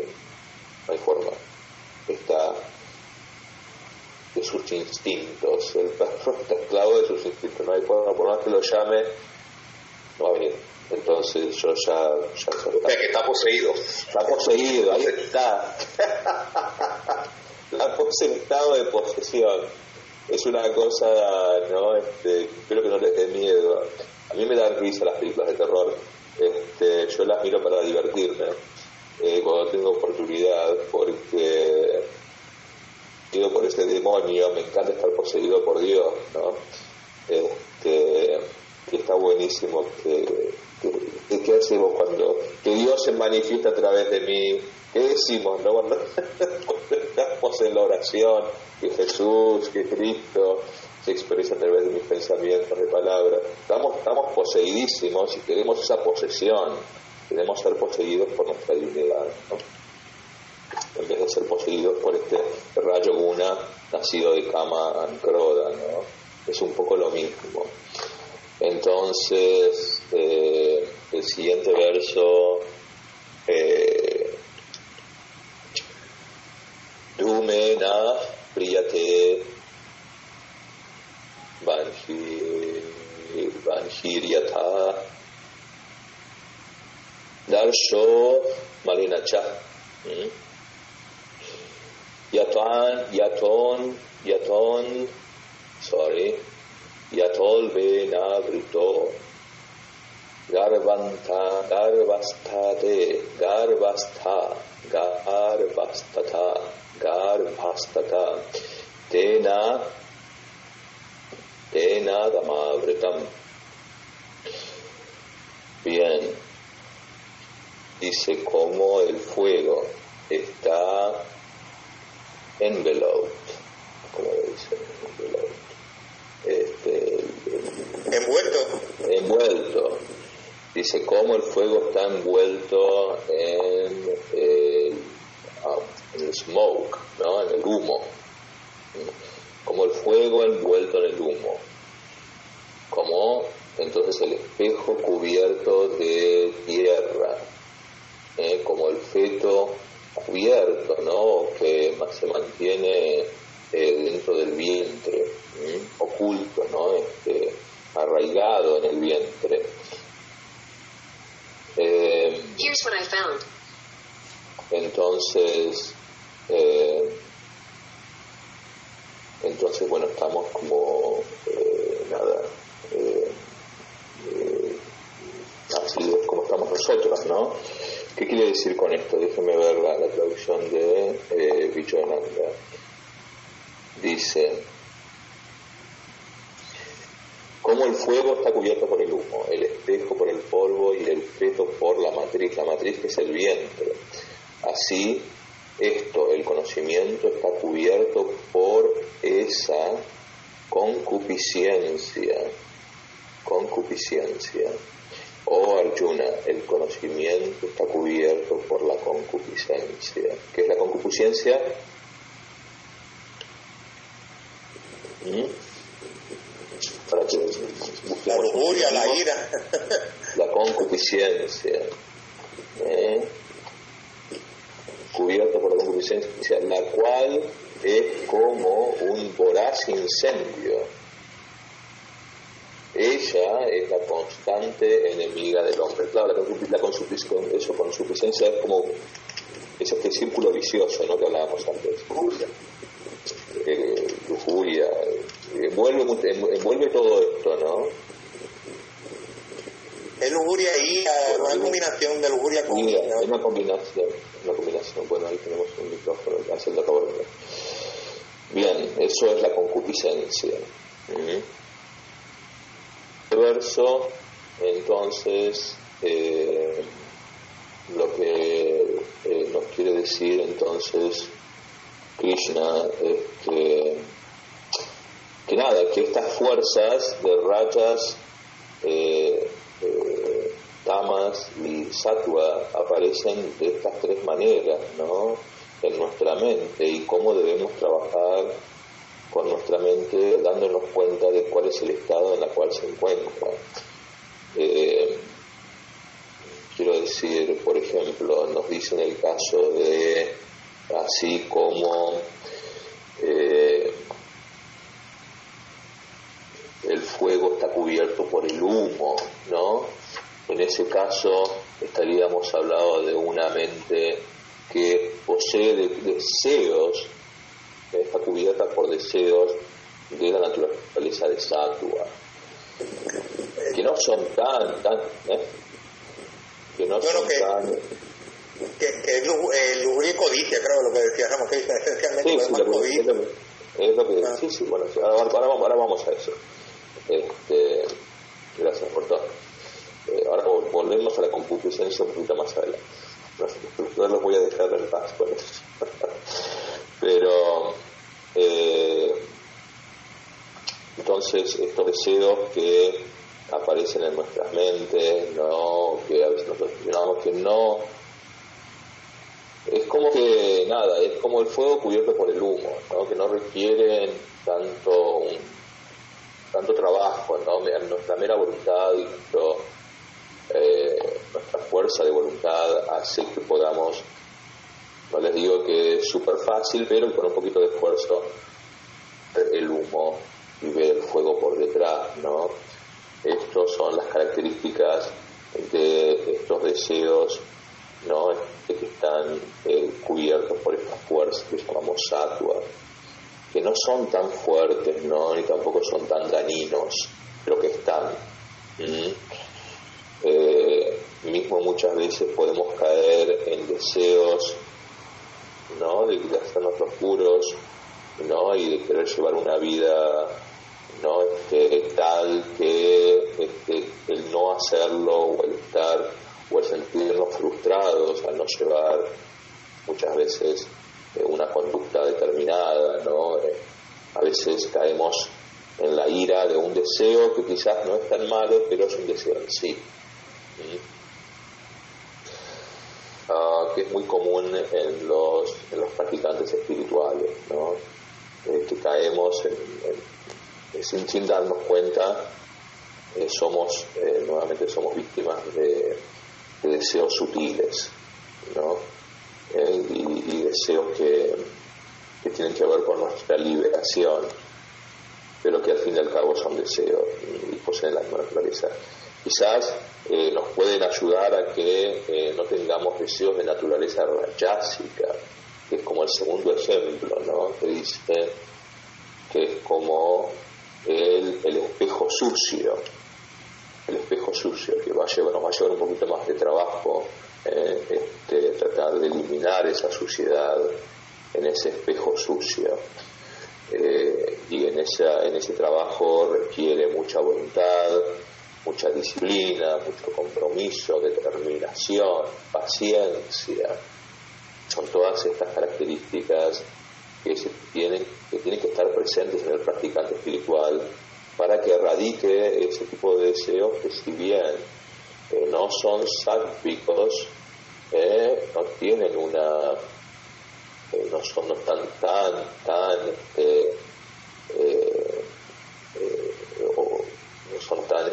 está de sus instintos, el perro está esclavo de sus instintos, no hay forma, por más que lo llame, no va a venir. Entonces yo ya que está poseído, ahí está. El estado de posesión es una cosa, ¿no? Espero que no les dé miedo. A mí me dan risa las películas de terror, yo las miro para divertirme, cuando tengo oportunidad, porque digo, por este demonio, me encanta estar poseído por Dios, ¿no? Que está buenísimo. ¿Qué hacemos cuando que Dios se manifiesta a través de mí? ¿Qué decimos, no? Cuando estamos en la oración, que Jesús, que Cristo se expresa a través de mis pensamientos, de palabras, estamos poseidísimos y queremos esa posesión, queremos ser poseídos por nuestra divinidad, ¿no? En vez de ser poseídos por este rayo guna nacido de Kama and Krodha, ¿no? Es un poco lo mismo. Entonces, el siguiente verso, Dhumena priyate vanhiryatha darsho malinacha. Yatol Venabrito Garbhastata Tena Damavritam. Bien, dice como el fuego está enveloped, como le dicen, envuelto. Dice cómo el fuego está envuelto en el smoke, ¿no? En el humo. Como el fuego envuelto en el humo. Como entonces el espejo cubierto de tierra. Como el feto cubierto, ¿no? Que se mantiene dentro del vientre, oculto, ¿no? Arraigado en el vientre. Here's what I found. Entonces, bueno, estamos como así es como estamos nosotros, ¿no? ¿Qué quiere decir con esto? Déjenme ver la traducción de Vijayananda. Dice: como el fuego está cubierto por el humo, el espejo por el polvo y el feto por la matriz que es el vientre. Así, el conocimiento está cubierto por esa concupiscencia. Oh Arjuna, el conocimiento está cubierto por la concupiscencia. ¿Qué es la concupiscencia? Para que la lujuria, la ira. La concupiscencia. Cubierto por la concupiscencia, la cual es como un voraz incendio. Ella es la constante enemiga del hombre. Claro, la concupiscencia es como este círculo vicioso, ¿no? Que hablábamos antes. Lujuria, envuelve todo esto, ¿no? Es lujuria y una combinación de lujuria con ira. Es una combinación. Bueno, ahí tenemos un micrófono haciendo favor. Bien, eso es la concupiscencia. El verso, entonces, lo que nos quiere decir entonces Krishna es que estas fuerzas de rajas, tamas y sattva aparecen de estas tres maneras, ¿no? En nuestra mente, y cómo debemos trabajar con nuestra mente dándonos cuenta de cuál es el estado en el cual se encuentra. Quiero decir, por ejemplo, nos dice en el caso de así como el fuego está cubierto por el humo, ¿no? En ese caso estaríamos hablando de una mente que posee deseos, está cubierta por deseos de la naturaleza de sattva, que no son que es lujuria y codicia, creo, lo que decíamos, que esencialmente sí, bueno, ahora vamos a eso. Gracias por todo. Ahora volvemos a la concupiscencia un poquito más adelante. No los voy a dejar en paz con eso. Pero entonces estos deseos que aparecen en nuestras mentes, ¿no? Que a veces nos imaginamos que no, es como que nada, es como el fuego cubierto por el humo, ¿no? Que no requieren tanto trabajo, ¿no? Nuestra mera voluntad y nuestra fuerza de voluntad hace que podamos, no les digo que es súper fácil, pero con un poquito de esfuerzo, ver el humo y ver el fuego por detrás, ¿no? Estas son las características de estos deseos ¿no? Que están cubiertos por estas fuerzas que llamamos sattva, que no son tan fuertes, ¿no? Ni tampoco son tan dañinos, pero que están. Mismo muchas veces podemos caer en deseos, ¿no? De hacernos los puros, ¿no? Y de querer llevar una vida, ¿no? Tal que el no hacerlo, o el estar, o el sentirnos frustrados al no llevar muchas veces una conducta determinada, ¿no? A veces caemos en la ira de un deseo que quizás no es tan malo, pero es un deseo en sí. Que es muy común en los practicantes espirituales, ¿no? Que caemos sin darnos cuenta, nuevamente somos víctimas de deseos sutiles, ¿no? Y deseos que tienen que ver con nuestra liberación, pero que al fin y al cabo son deseos y poseen la misma naturaleza. Quizás nos pueden ayudar a que no tengamos deseos de naturaleza rayásica, que es como el segundo ejemplo, ¿no? Que dice que es como el espejo sucio, que nos va a llevar un poquito más de trabajo, tratar de eliminar esa suciedad en ese espejo sucio. Y en ese trabajo requiere mucha voluntad, mucha disciplina, mucho compromiso, determinación, paciencia. Son todas estas características que tienen que estar presentes en el practicante espiritual para que erradique ese tipo de deseos que, si bien no son sádvicos, no tienen no están no son tan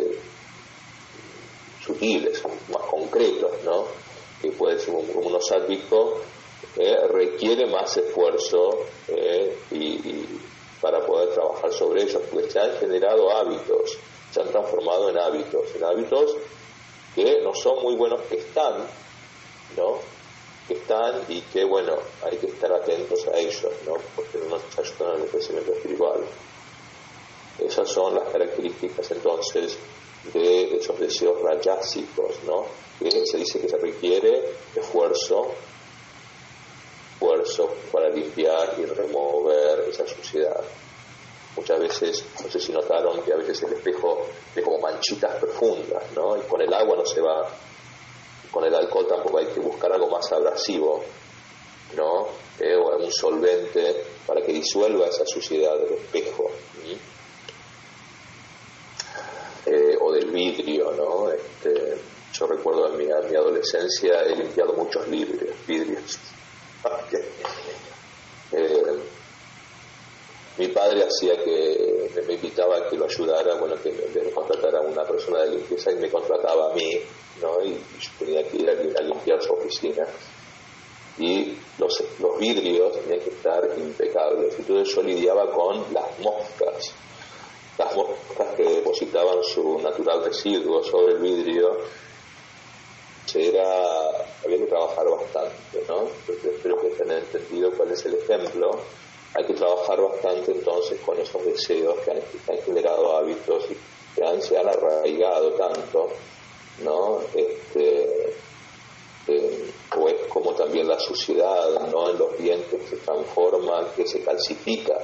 sutiles, más concretos, ¿no? Que puede ser uno sádvico, requiere más esfuerzo y para poder trabajar sobre ellos, porque se han generado hábitos, se han transformado en hábitos que no son muy buenos, que están, ¿no? Que están, y que, bueno, hay que estar atentos a ellos, ¿no? Porque no nos ayudan en el crecimiento espiritual. Esas son las características entonces de esos deseos rayásicos, ¿no? Que se dice que se requiere esfuerzo para limpiar y remover esa suciedad. Muchas veces, no sé si notaron que a veces el espejo ve como manchitas profundas, ¿no? Y con el agua no se va, con el alcohol tampoco, hay que buscar algo más abrasivo, ¿no? O algún solvente para que disuelva esa suciedad del espejo. O del vidrio, ¿no? Yo recuerdo en mi adolescencia he limpiado muchos vidrios. Mi padre hacía que me invitaba a que lo ayudara, bueno, que me contratara a una persona de limpieza, y me contrataba a mí, ¿no? Y yo tenía que ir a limpiar su oficina, y los vidrios tenían que estar impecables. Entonces yo lidiaba con las moscas que depositaban su natural residuo sobre el vidrio. Había que trabajar bastante, ¿no? Entonces, espero que estén entendido cuál es el ejemplo. Hay que trabajar bastante entonces con esos deseos que han generado hábitos y que se han arraigado tanto, ¿no? O es como también la suciedad, ¿no? En los dientes, que se transforma, que se calcifica,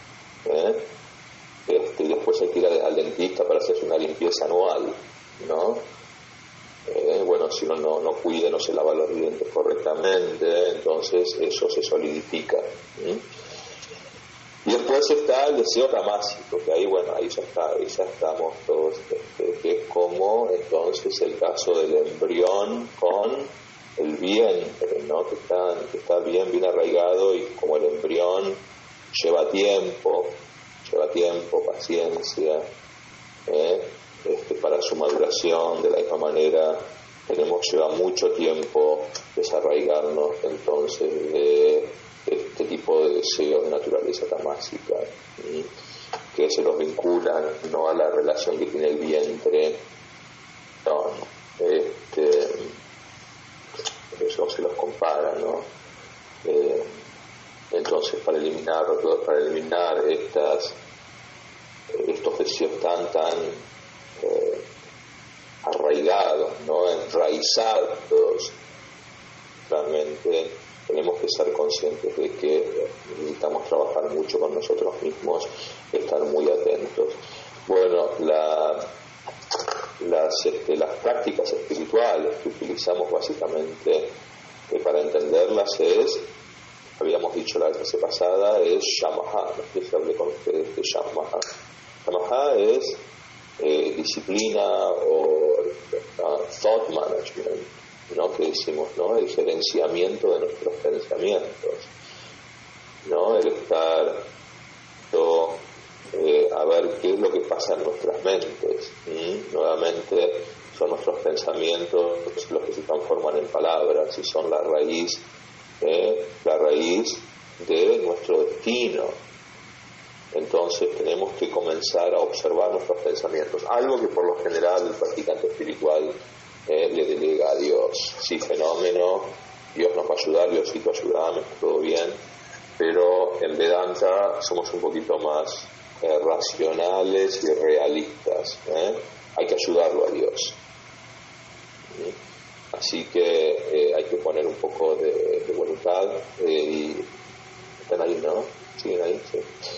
y después hay que ir al dentista para hacerse una limpieza anual, ¿no? Bueno, si uno no cuida, no se lava los dientes correctamente, entonces eso se solidifica. Y después está el deseo tamásico, que ahí ya estamos todos, que es como entonces el caso del embrión con el vientre, ¿no? Que está bien arraigado, y como el embrión lleva tiempo, paciencia, para su maduración. De la misma manera lleva mucho tiempo desarraigarnos entonces de este tipo de deseos de naturaleza tamásica, que se los vinculan, ¿no?, a la relación que tiene el vientre entonces los compara, ¿no? Entonces para eliminar estos deseos tan arraigados, ¿no? Enraizados, realmente tenemos que ser conscientes de que necesitamos trabajar mucho con nosotros mismos, estar muy atentos. Bueno, las prácticas espirituales que utilizamos básicamente para entenderlas habíamos dicho la clase pasada, es Shamaha. No sé si hablé con ustedes de Shamaha. Shamaha es disciplina o thought management, ¿no? Que decimos, ¿no? El gerenciamiento de nuestros pensamientos, ¿no? El estar a ver qué es lo que pasa en nuestras mentes. Nuevamente son nuestros pensamientos los que se transforman en palabras y son la raíz de nuestro destino. Entonces tenemos que comenzar a observar nuestros pensamientos, algo que por lo general el practicante espiritual le delega a Dios. Sí, fenómeno, Dios nos va a ayudar, Diosito ayúdame, todo bien, pero en Vedanta somos un poquito más racionales y realistas. Hay que ayudarlo a Dios. Así que hay que poner un poco de voluntad y están ahí, ¿no? Siguen ahí, sí.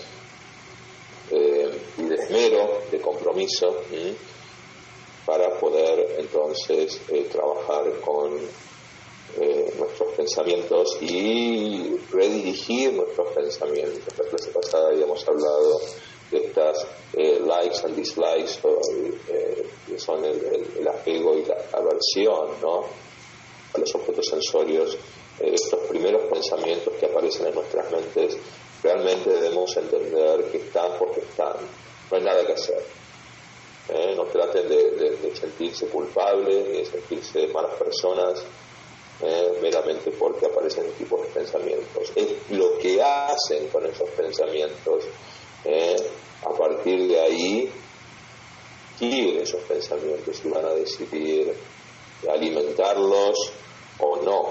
Y de esmero, de compromiso, para poder entonces trabajar con nuestros pensamientos y redirigir nuestros pensamientos. La clase pasada habíamos hablado de estas likes and dislikes, que son el apego y la aversión, ¿no? A los objetos sensorios. Estos primeros pensamientos que aparecen en nuestras mentes, realmente debemos entender que están porque están. No hay nada que hacer. No traten de sentirse culpables ni de sentirse malas personas meramente porque aparecen tipos de pensamientos. Es lo que hacen con esos pensamientos. A partir de ahí quieren esos pensamientos y van a decidir alimentarlos o no.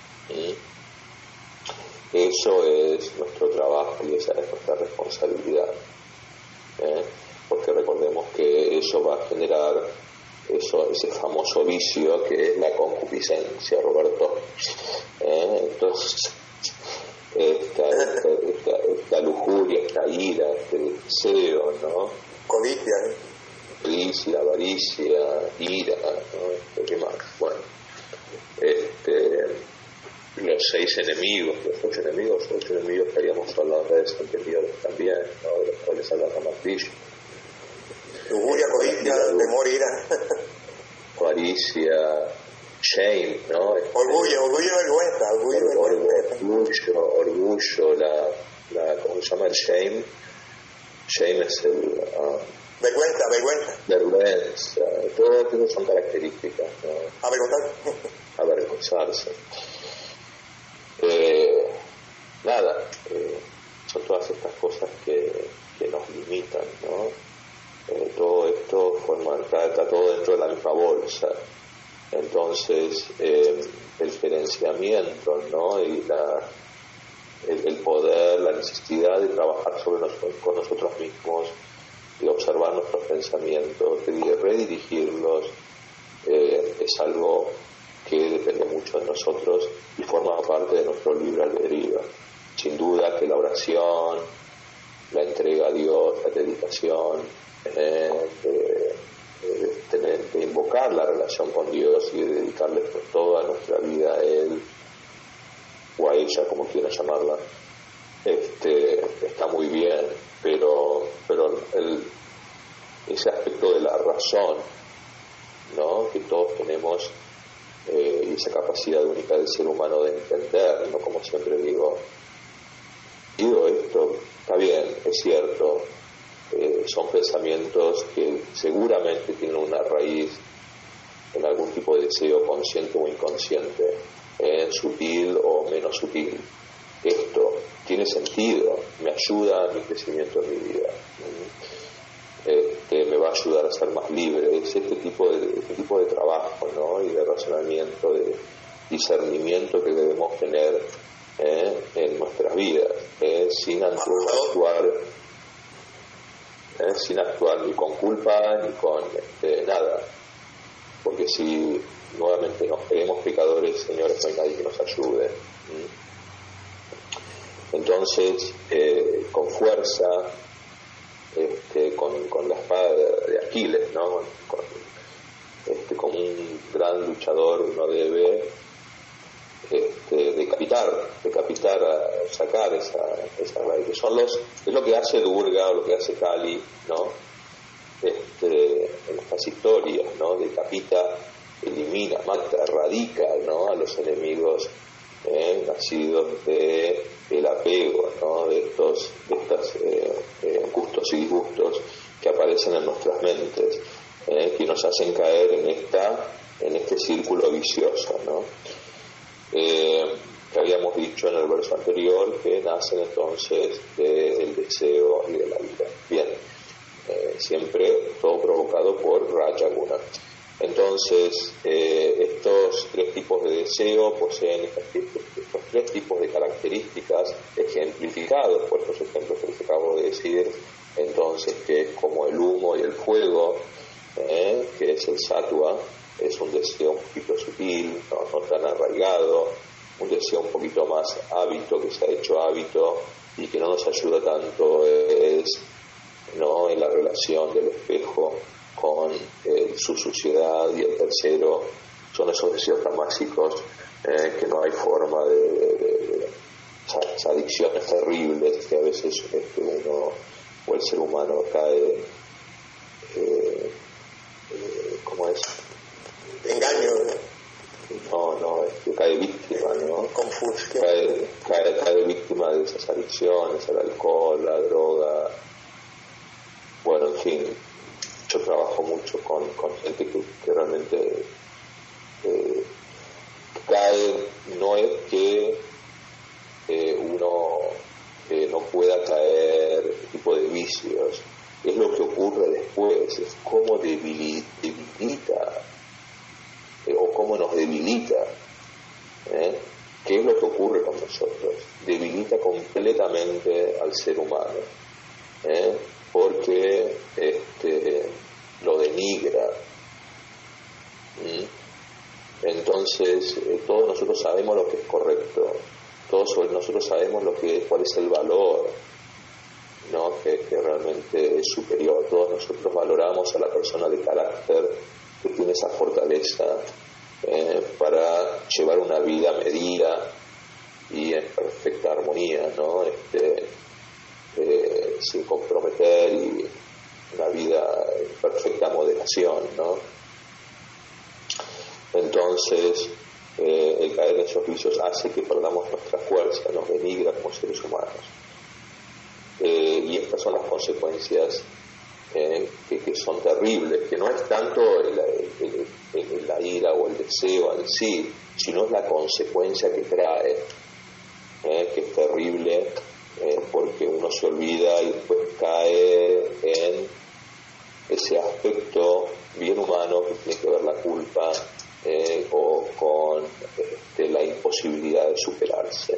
Eso es nuestro trabajo y esa es nuestra responsabilidad, porque recordemos que eso va a generar ese famoso vicio que es la concupiscencia, Roberto. Entonces esta lujuria, esta ira, este deseo, ¿no? Codicia, avaricia, ira, ¿no? ¿Qué más? Bueno, los 6 enemigos, los 8 enemigos que habíamos hablado en redes anteriores también, ¿no? De los cuales habla Ramadrish. Lujuria, codicia, temor, ira. Avaricia, shame, ¿no? Orgullo, vergüenza. Orgullo, ¿cómo se llama el shame? Shame es el... Vergüenza. Todas esas son características, ¿no? Avergonzarse. Son todas estas cosas que nos limitan, ¿no? Todo esto está todo dentro de la misma bolsa. Entonces el gerenciamiento, ¿no? Y el poder, la necesidad de trabajar con nosotros mismos, de observar nuestros pensamientos, de redirigirlos, es algo que depende mucho de nosotros y forma parte de nuestro libre albedrío. Sin duda que la oración, la entrega a Dios, la dedicación, de invocar la relación con Dios y de dedicarle toda nuestra vida a Él o a ella, como quiera llamarla, está muy bien, pero ese aspecto de la razón, ¿no? Que todos tenemos, y esa capacidad única del ser humano de entender, ¿no? Como siempre digo esto, está bien, es cierto, son pensamientos que seguramente tienen una raíz en algún tipo de deseo consciente o inconsciente, sutil o menos sutil. Esto tiene sentido, me ayuda a mi crecimiento en mi vida, me va a ayudar a ser más libre. Es este tipo de trabajo, ¿no? Y de razonamiento, de discernimiento que debemos tener en nuestras vidas, sin actuar ni con culpa ni con nada, porque si nuevamente nos creemos pecadores, señores, no hay nadie que nos ayude. Entonces, con fuerza, con la espada de Aquiles, ¿no? Como un gran luchador, uno debe decapitar, sacar esa raíz, que es lo que hace Durga o lo que hace Kali, ¿no? En estas historias, ¿no? Decapita, elimina, mata, erradica, ¿no? A los enemigos nacidos del apego, ¿no? De estos gustos y disgustos que aparecen en nuestras mentes, que nos hacen caer en este círculo vicioso, ¿no? Que habíamos dicho en el verso anterior, que nacen entonces del deseo y de la ira. Bien, siempre todo provocado por Rajaguna. Entonces, estos tres tipos de deseo poseen estos tres tipos de características ejemplificados por estos ejemplos que les acabo de decir. Entonces, que es como el humo y el fuego, que es el sattva, es un deseo un poquito sutil, no tan arraigado, un deseo un poquito más hábito, que se ha hecho hábito y que no nos ayuda tanto, ¿no? En la relación del espejo con su suciedad. Y el tercero son esos deseos tan básicos que no hay forma de esas adicciones terribles que a veces uno o el ser humano cae, ¿cómo es? Engaño. No, cae víctima, ¿no? Cae víctima de esas adicciones, al alcohol, la droga. Bueno, en fin, yo trabajo mucho con gente que realmente cae. No es que uno no pueda caer en este tipo de vicios, es lo que ocurre después, es cómo debilita o cómo nos debilita. ¿Qué es lo que ocurre con nosotros? Debilita completamente al ser humano, porque lo denigra. Entonces, todos nosotros sabemos lo que es correcto, todos nosotros sabemos cuál es el valor, ¿no? que realmente es superior. Todos nosotros valoramos a la persona de carácter que tiene esa fortaleza para llevar una vida medida y en perfecta armonía, ¿no? Sin comprometer, y una vida en perfecta moderación, ¿no? Entonces, el caer en esos vicios hace que perdamos nuestra fuerza, nos denigra como seres humanos. Y estas son las consecuencias que son terribles, que no es tanto la ira o el deseo en sí, sino es la consecuencia que trae, que es terrible, porque uno se olvida y después cae en ese aspecto bien humano que tiene que ver la culpa o con la imposibilidad de superarse.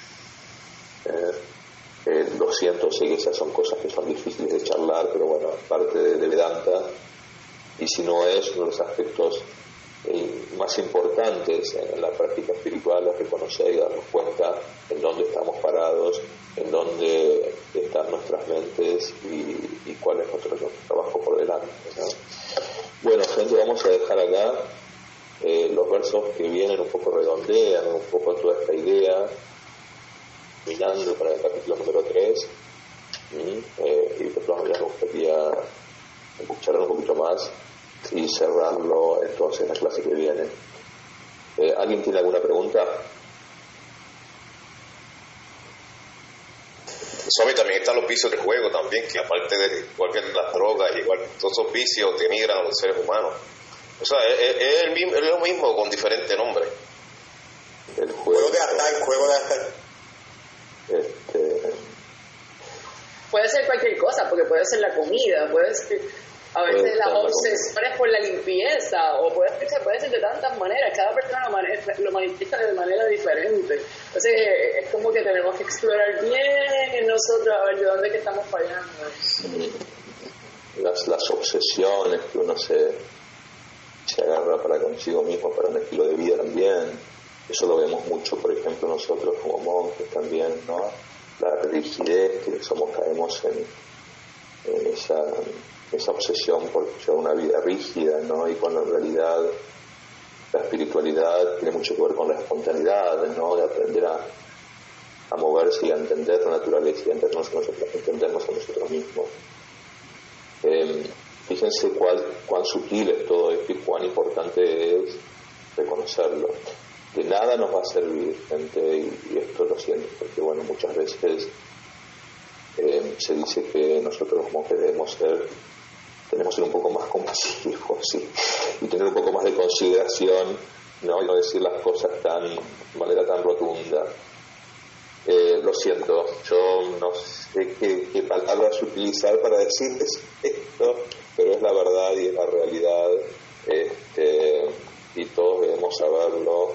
Lo siento, sé que esas son cosas que son difíciles de charlar, pero bueno, parte de Vedanta, y si no es uno de los aspectos más importantes en la práctica espiritual, es reconocer y darnos cuenta en dónde estamos parados, en dónde están nuestras mentes y cuál es nuestro trabajo por delante, ¿no? Bueno, gente, vamos a dejar acá los versos que vienen, un poco redondean un poco toda esta idea, terminando para el capítulo número 3, y de todas maneras me gustaría escuchar un poquito más y cerrarlo entonces la clase que viene. ¿Alguien tiene alguna pregunta? Swami, también están los vicios de juego también, que aparte de igual que las drogas, igual todos esos vicios denigran a los seres humanos. O sea, es lo mismo con diferente nombre. El juego de azar. Puede ser cualquier cosa, porque puede ser la comida, puede ser a veces las Puede ser, obsesiones por la limpieza, o puede ser de tantas maneras, cada persona lo manifiesta de manera diferente. Entonces es como que tenemos que explorar bien en nosotros a ver de dónde que estamos fallando. Las obsesiones que uno se agarra para consigo mismo, para un estilo de vida también, eso lo vemos mucho, por ejemplo, nosotros como monjes también, ¿no? La rigidez que caemos en esa obsesión por llevar una vida rígida, ¿no? Y cuando en realidad la espiritualidad tiene mucho que ver con la espontaneidad, ¿no? De aprender a moverse y a entender la naturaleza y a entendernos a nosotros mismos. Fíjense cuán sutil es todo esto y cuán importante es reconocerlo. De nada nos va a servir, gente, y esto lo siento, porque bueno, muchas veces se dice que nosotros los monjes tenemos que ser un poco más compasivos, ¿sí? Y tener un poco más de consideración, ¿no? Y no decir las cosas de manera tan rotunda. Lo siento, yo no sé qué palabras utilizar para decirles esto, pero es la verdad y es la realidad, y todos debemos saberlo,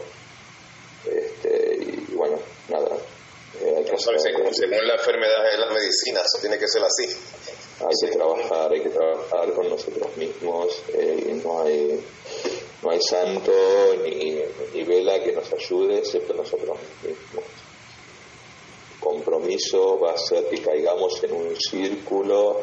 y bueno, nada. Hay que según la enfermedad de la medicina, eso tiene que ser así. Hay que trabajar con nosotros mismos, y no hay santo ni vela que nos ayude excepto nosotros mismos. Compromiso va a ser que caigamos en un círculo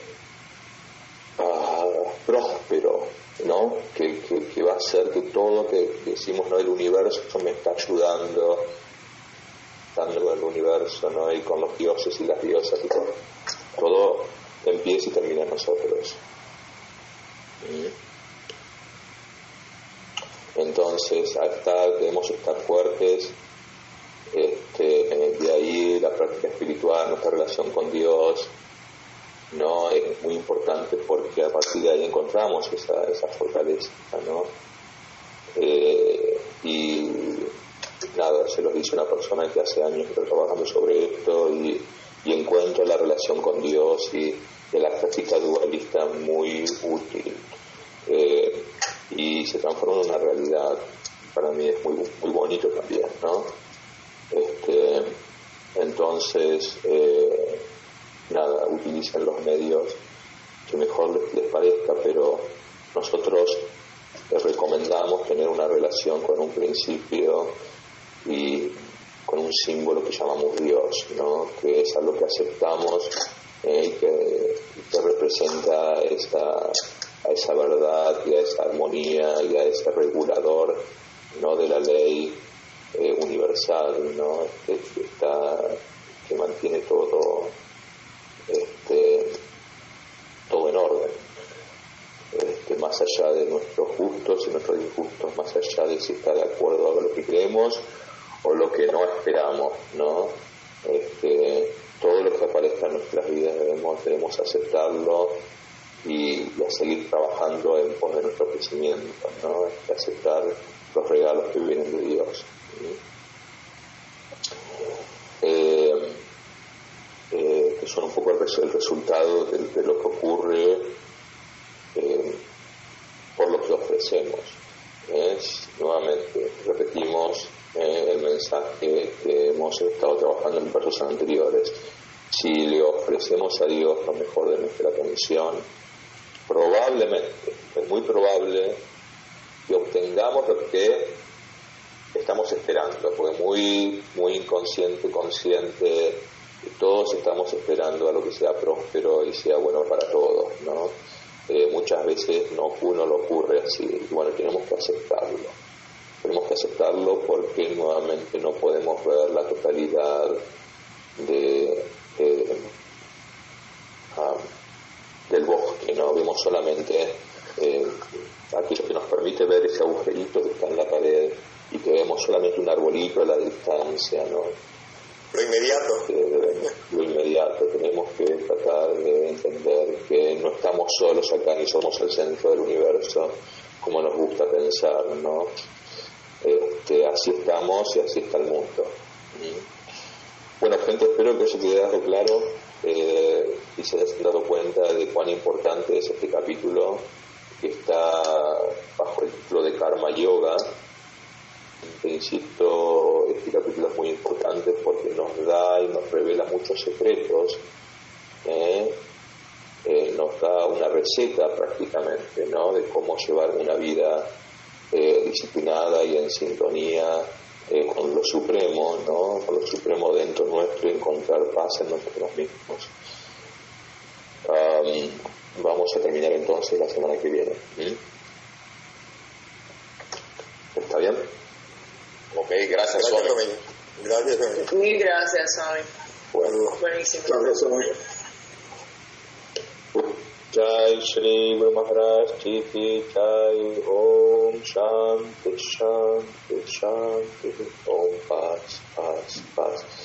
próspero, ¿no? Que va a ser que todo lo que decimos, ¿no? El universo me está ayudando, tanto con el universo, ¿no? Y con los dioses y las diosas y todo empieza y termina en nosotros. Entonces debemos estar fuertes. De ahí la práctica espiritual, nuestra relación con Dios, no es muy importante porque a partir de ahí encontramos esa fortaleza, ¿no? Y nada, se los dice una persona que hace años está trabajando sobre esto y encuentra la relación con Dios y de la práctica dualista muy útil, y se transforma en una realidad. Para mí es muy, muy bonito también, ¿no? Entonces, nada, utilicen los medios que mejor les parezca, pero nosotros les recomendamos tener una relación con un principio y con un símbolo que llamamos Dios, ¿no? Que es algo que aceptamos, y que representa a esa verdad y a esa armonía y a ese regulador, ¿no? De la ley universal, ¿no? Que mantiene todo en orden, más allá de nuestros gustos y nuestros disgustos, más allá de si está de acuerdo a lo que creemos o lo que no esperamos, ¿no? Todo lo que aparezca en nuestras vidas debemos aceptarlo y a seguir trabajando en pos de nuestro crecimiento, ¿no? Y aceptar los regalos que vienen de Dios. Que son un poco el resultado de lo que ocurre por lo que ofrecemos. Nuevamente, repetimos el mensaje que hemos estado trabajando en versos anteriores. Si le ofrecemos a Dios lo mejor de nuestra condición, probablemente, es muy probable que obtengamos lo que estamos esperando, porque muy, muy inconsciente, consciente, todos estamos esperando a lo que sea próspero y sea bueno para todos, ¿no? Muchas veces no lo ocurre así, y bueno, tenemos que aceptarlo porque nuevamente no podemos ver la totalidad del bosque, ¿no? Vemos solamente aquello que nos permite ver ese agujerito que está en la pared y que vemos solamente un arbolito a la distancia, ¿no? Lo inmediato. Lo inmediato. Tenemos que tratar de entender que no estamos solos acá ni somos el centro del universo como nos gusta pensar, ¿no? Así estamos y así está el mundo. Bueno, gente, espero que eso quede claro. y se han dado cuenta de cuán importante es este capítulo, que está bajo el título de Karma Yoga. Insisto, este capítulo es muy importante porque nos da y nos revela muchos secretos, nos da una receta prácticamente, ¿no?, de cómo llevar una vida disciplinada y en sintonía con lo supremo, ¿no?, con lo supremo dentro nuestro, y encontrar paz en nosotros mismos. Vamos a terminar entonces la semana que viene. ¿Está bien? Ok, gracias, Swami. Gracias, Swami. Mil gracias, Swami. Bueno. Buenísimo. Gracias, Swami. Jai Shri Guru Maharaj Ki Jai. Om Shanti Shanti Shanti. Om Paz Paz Paz.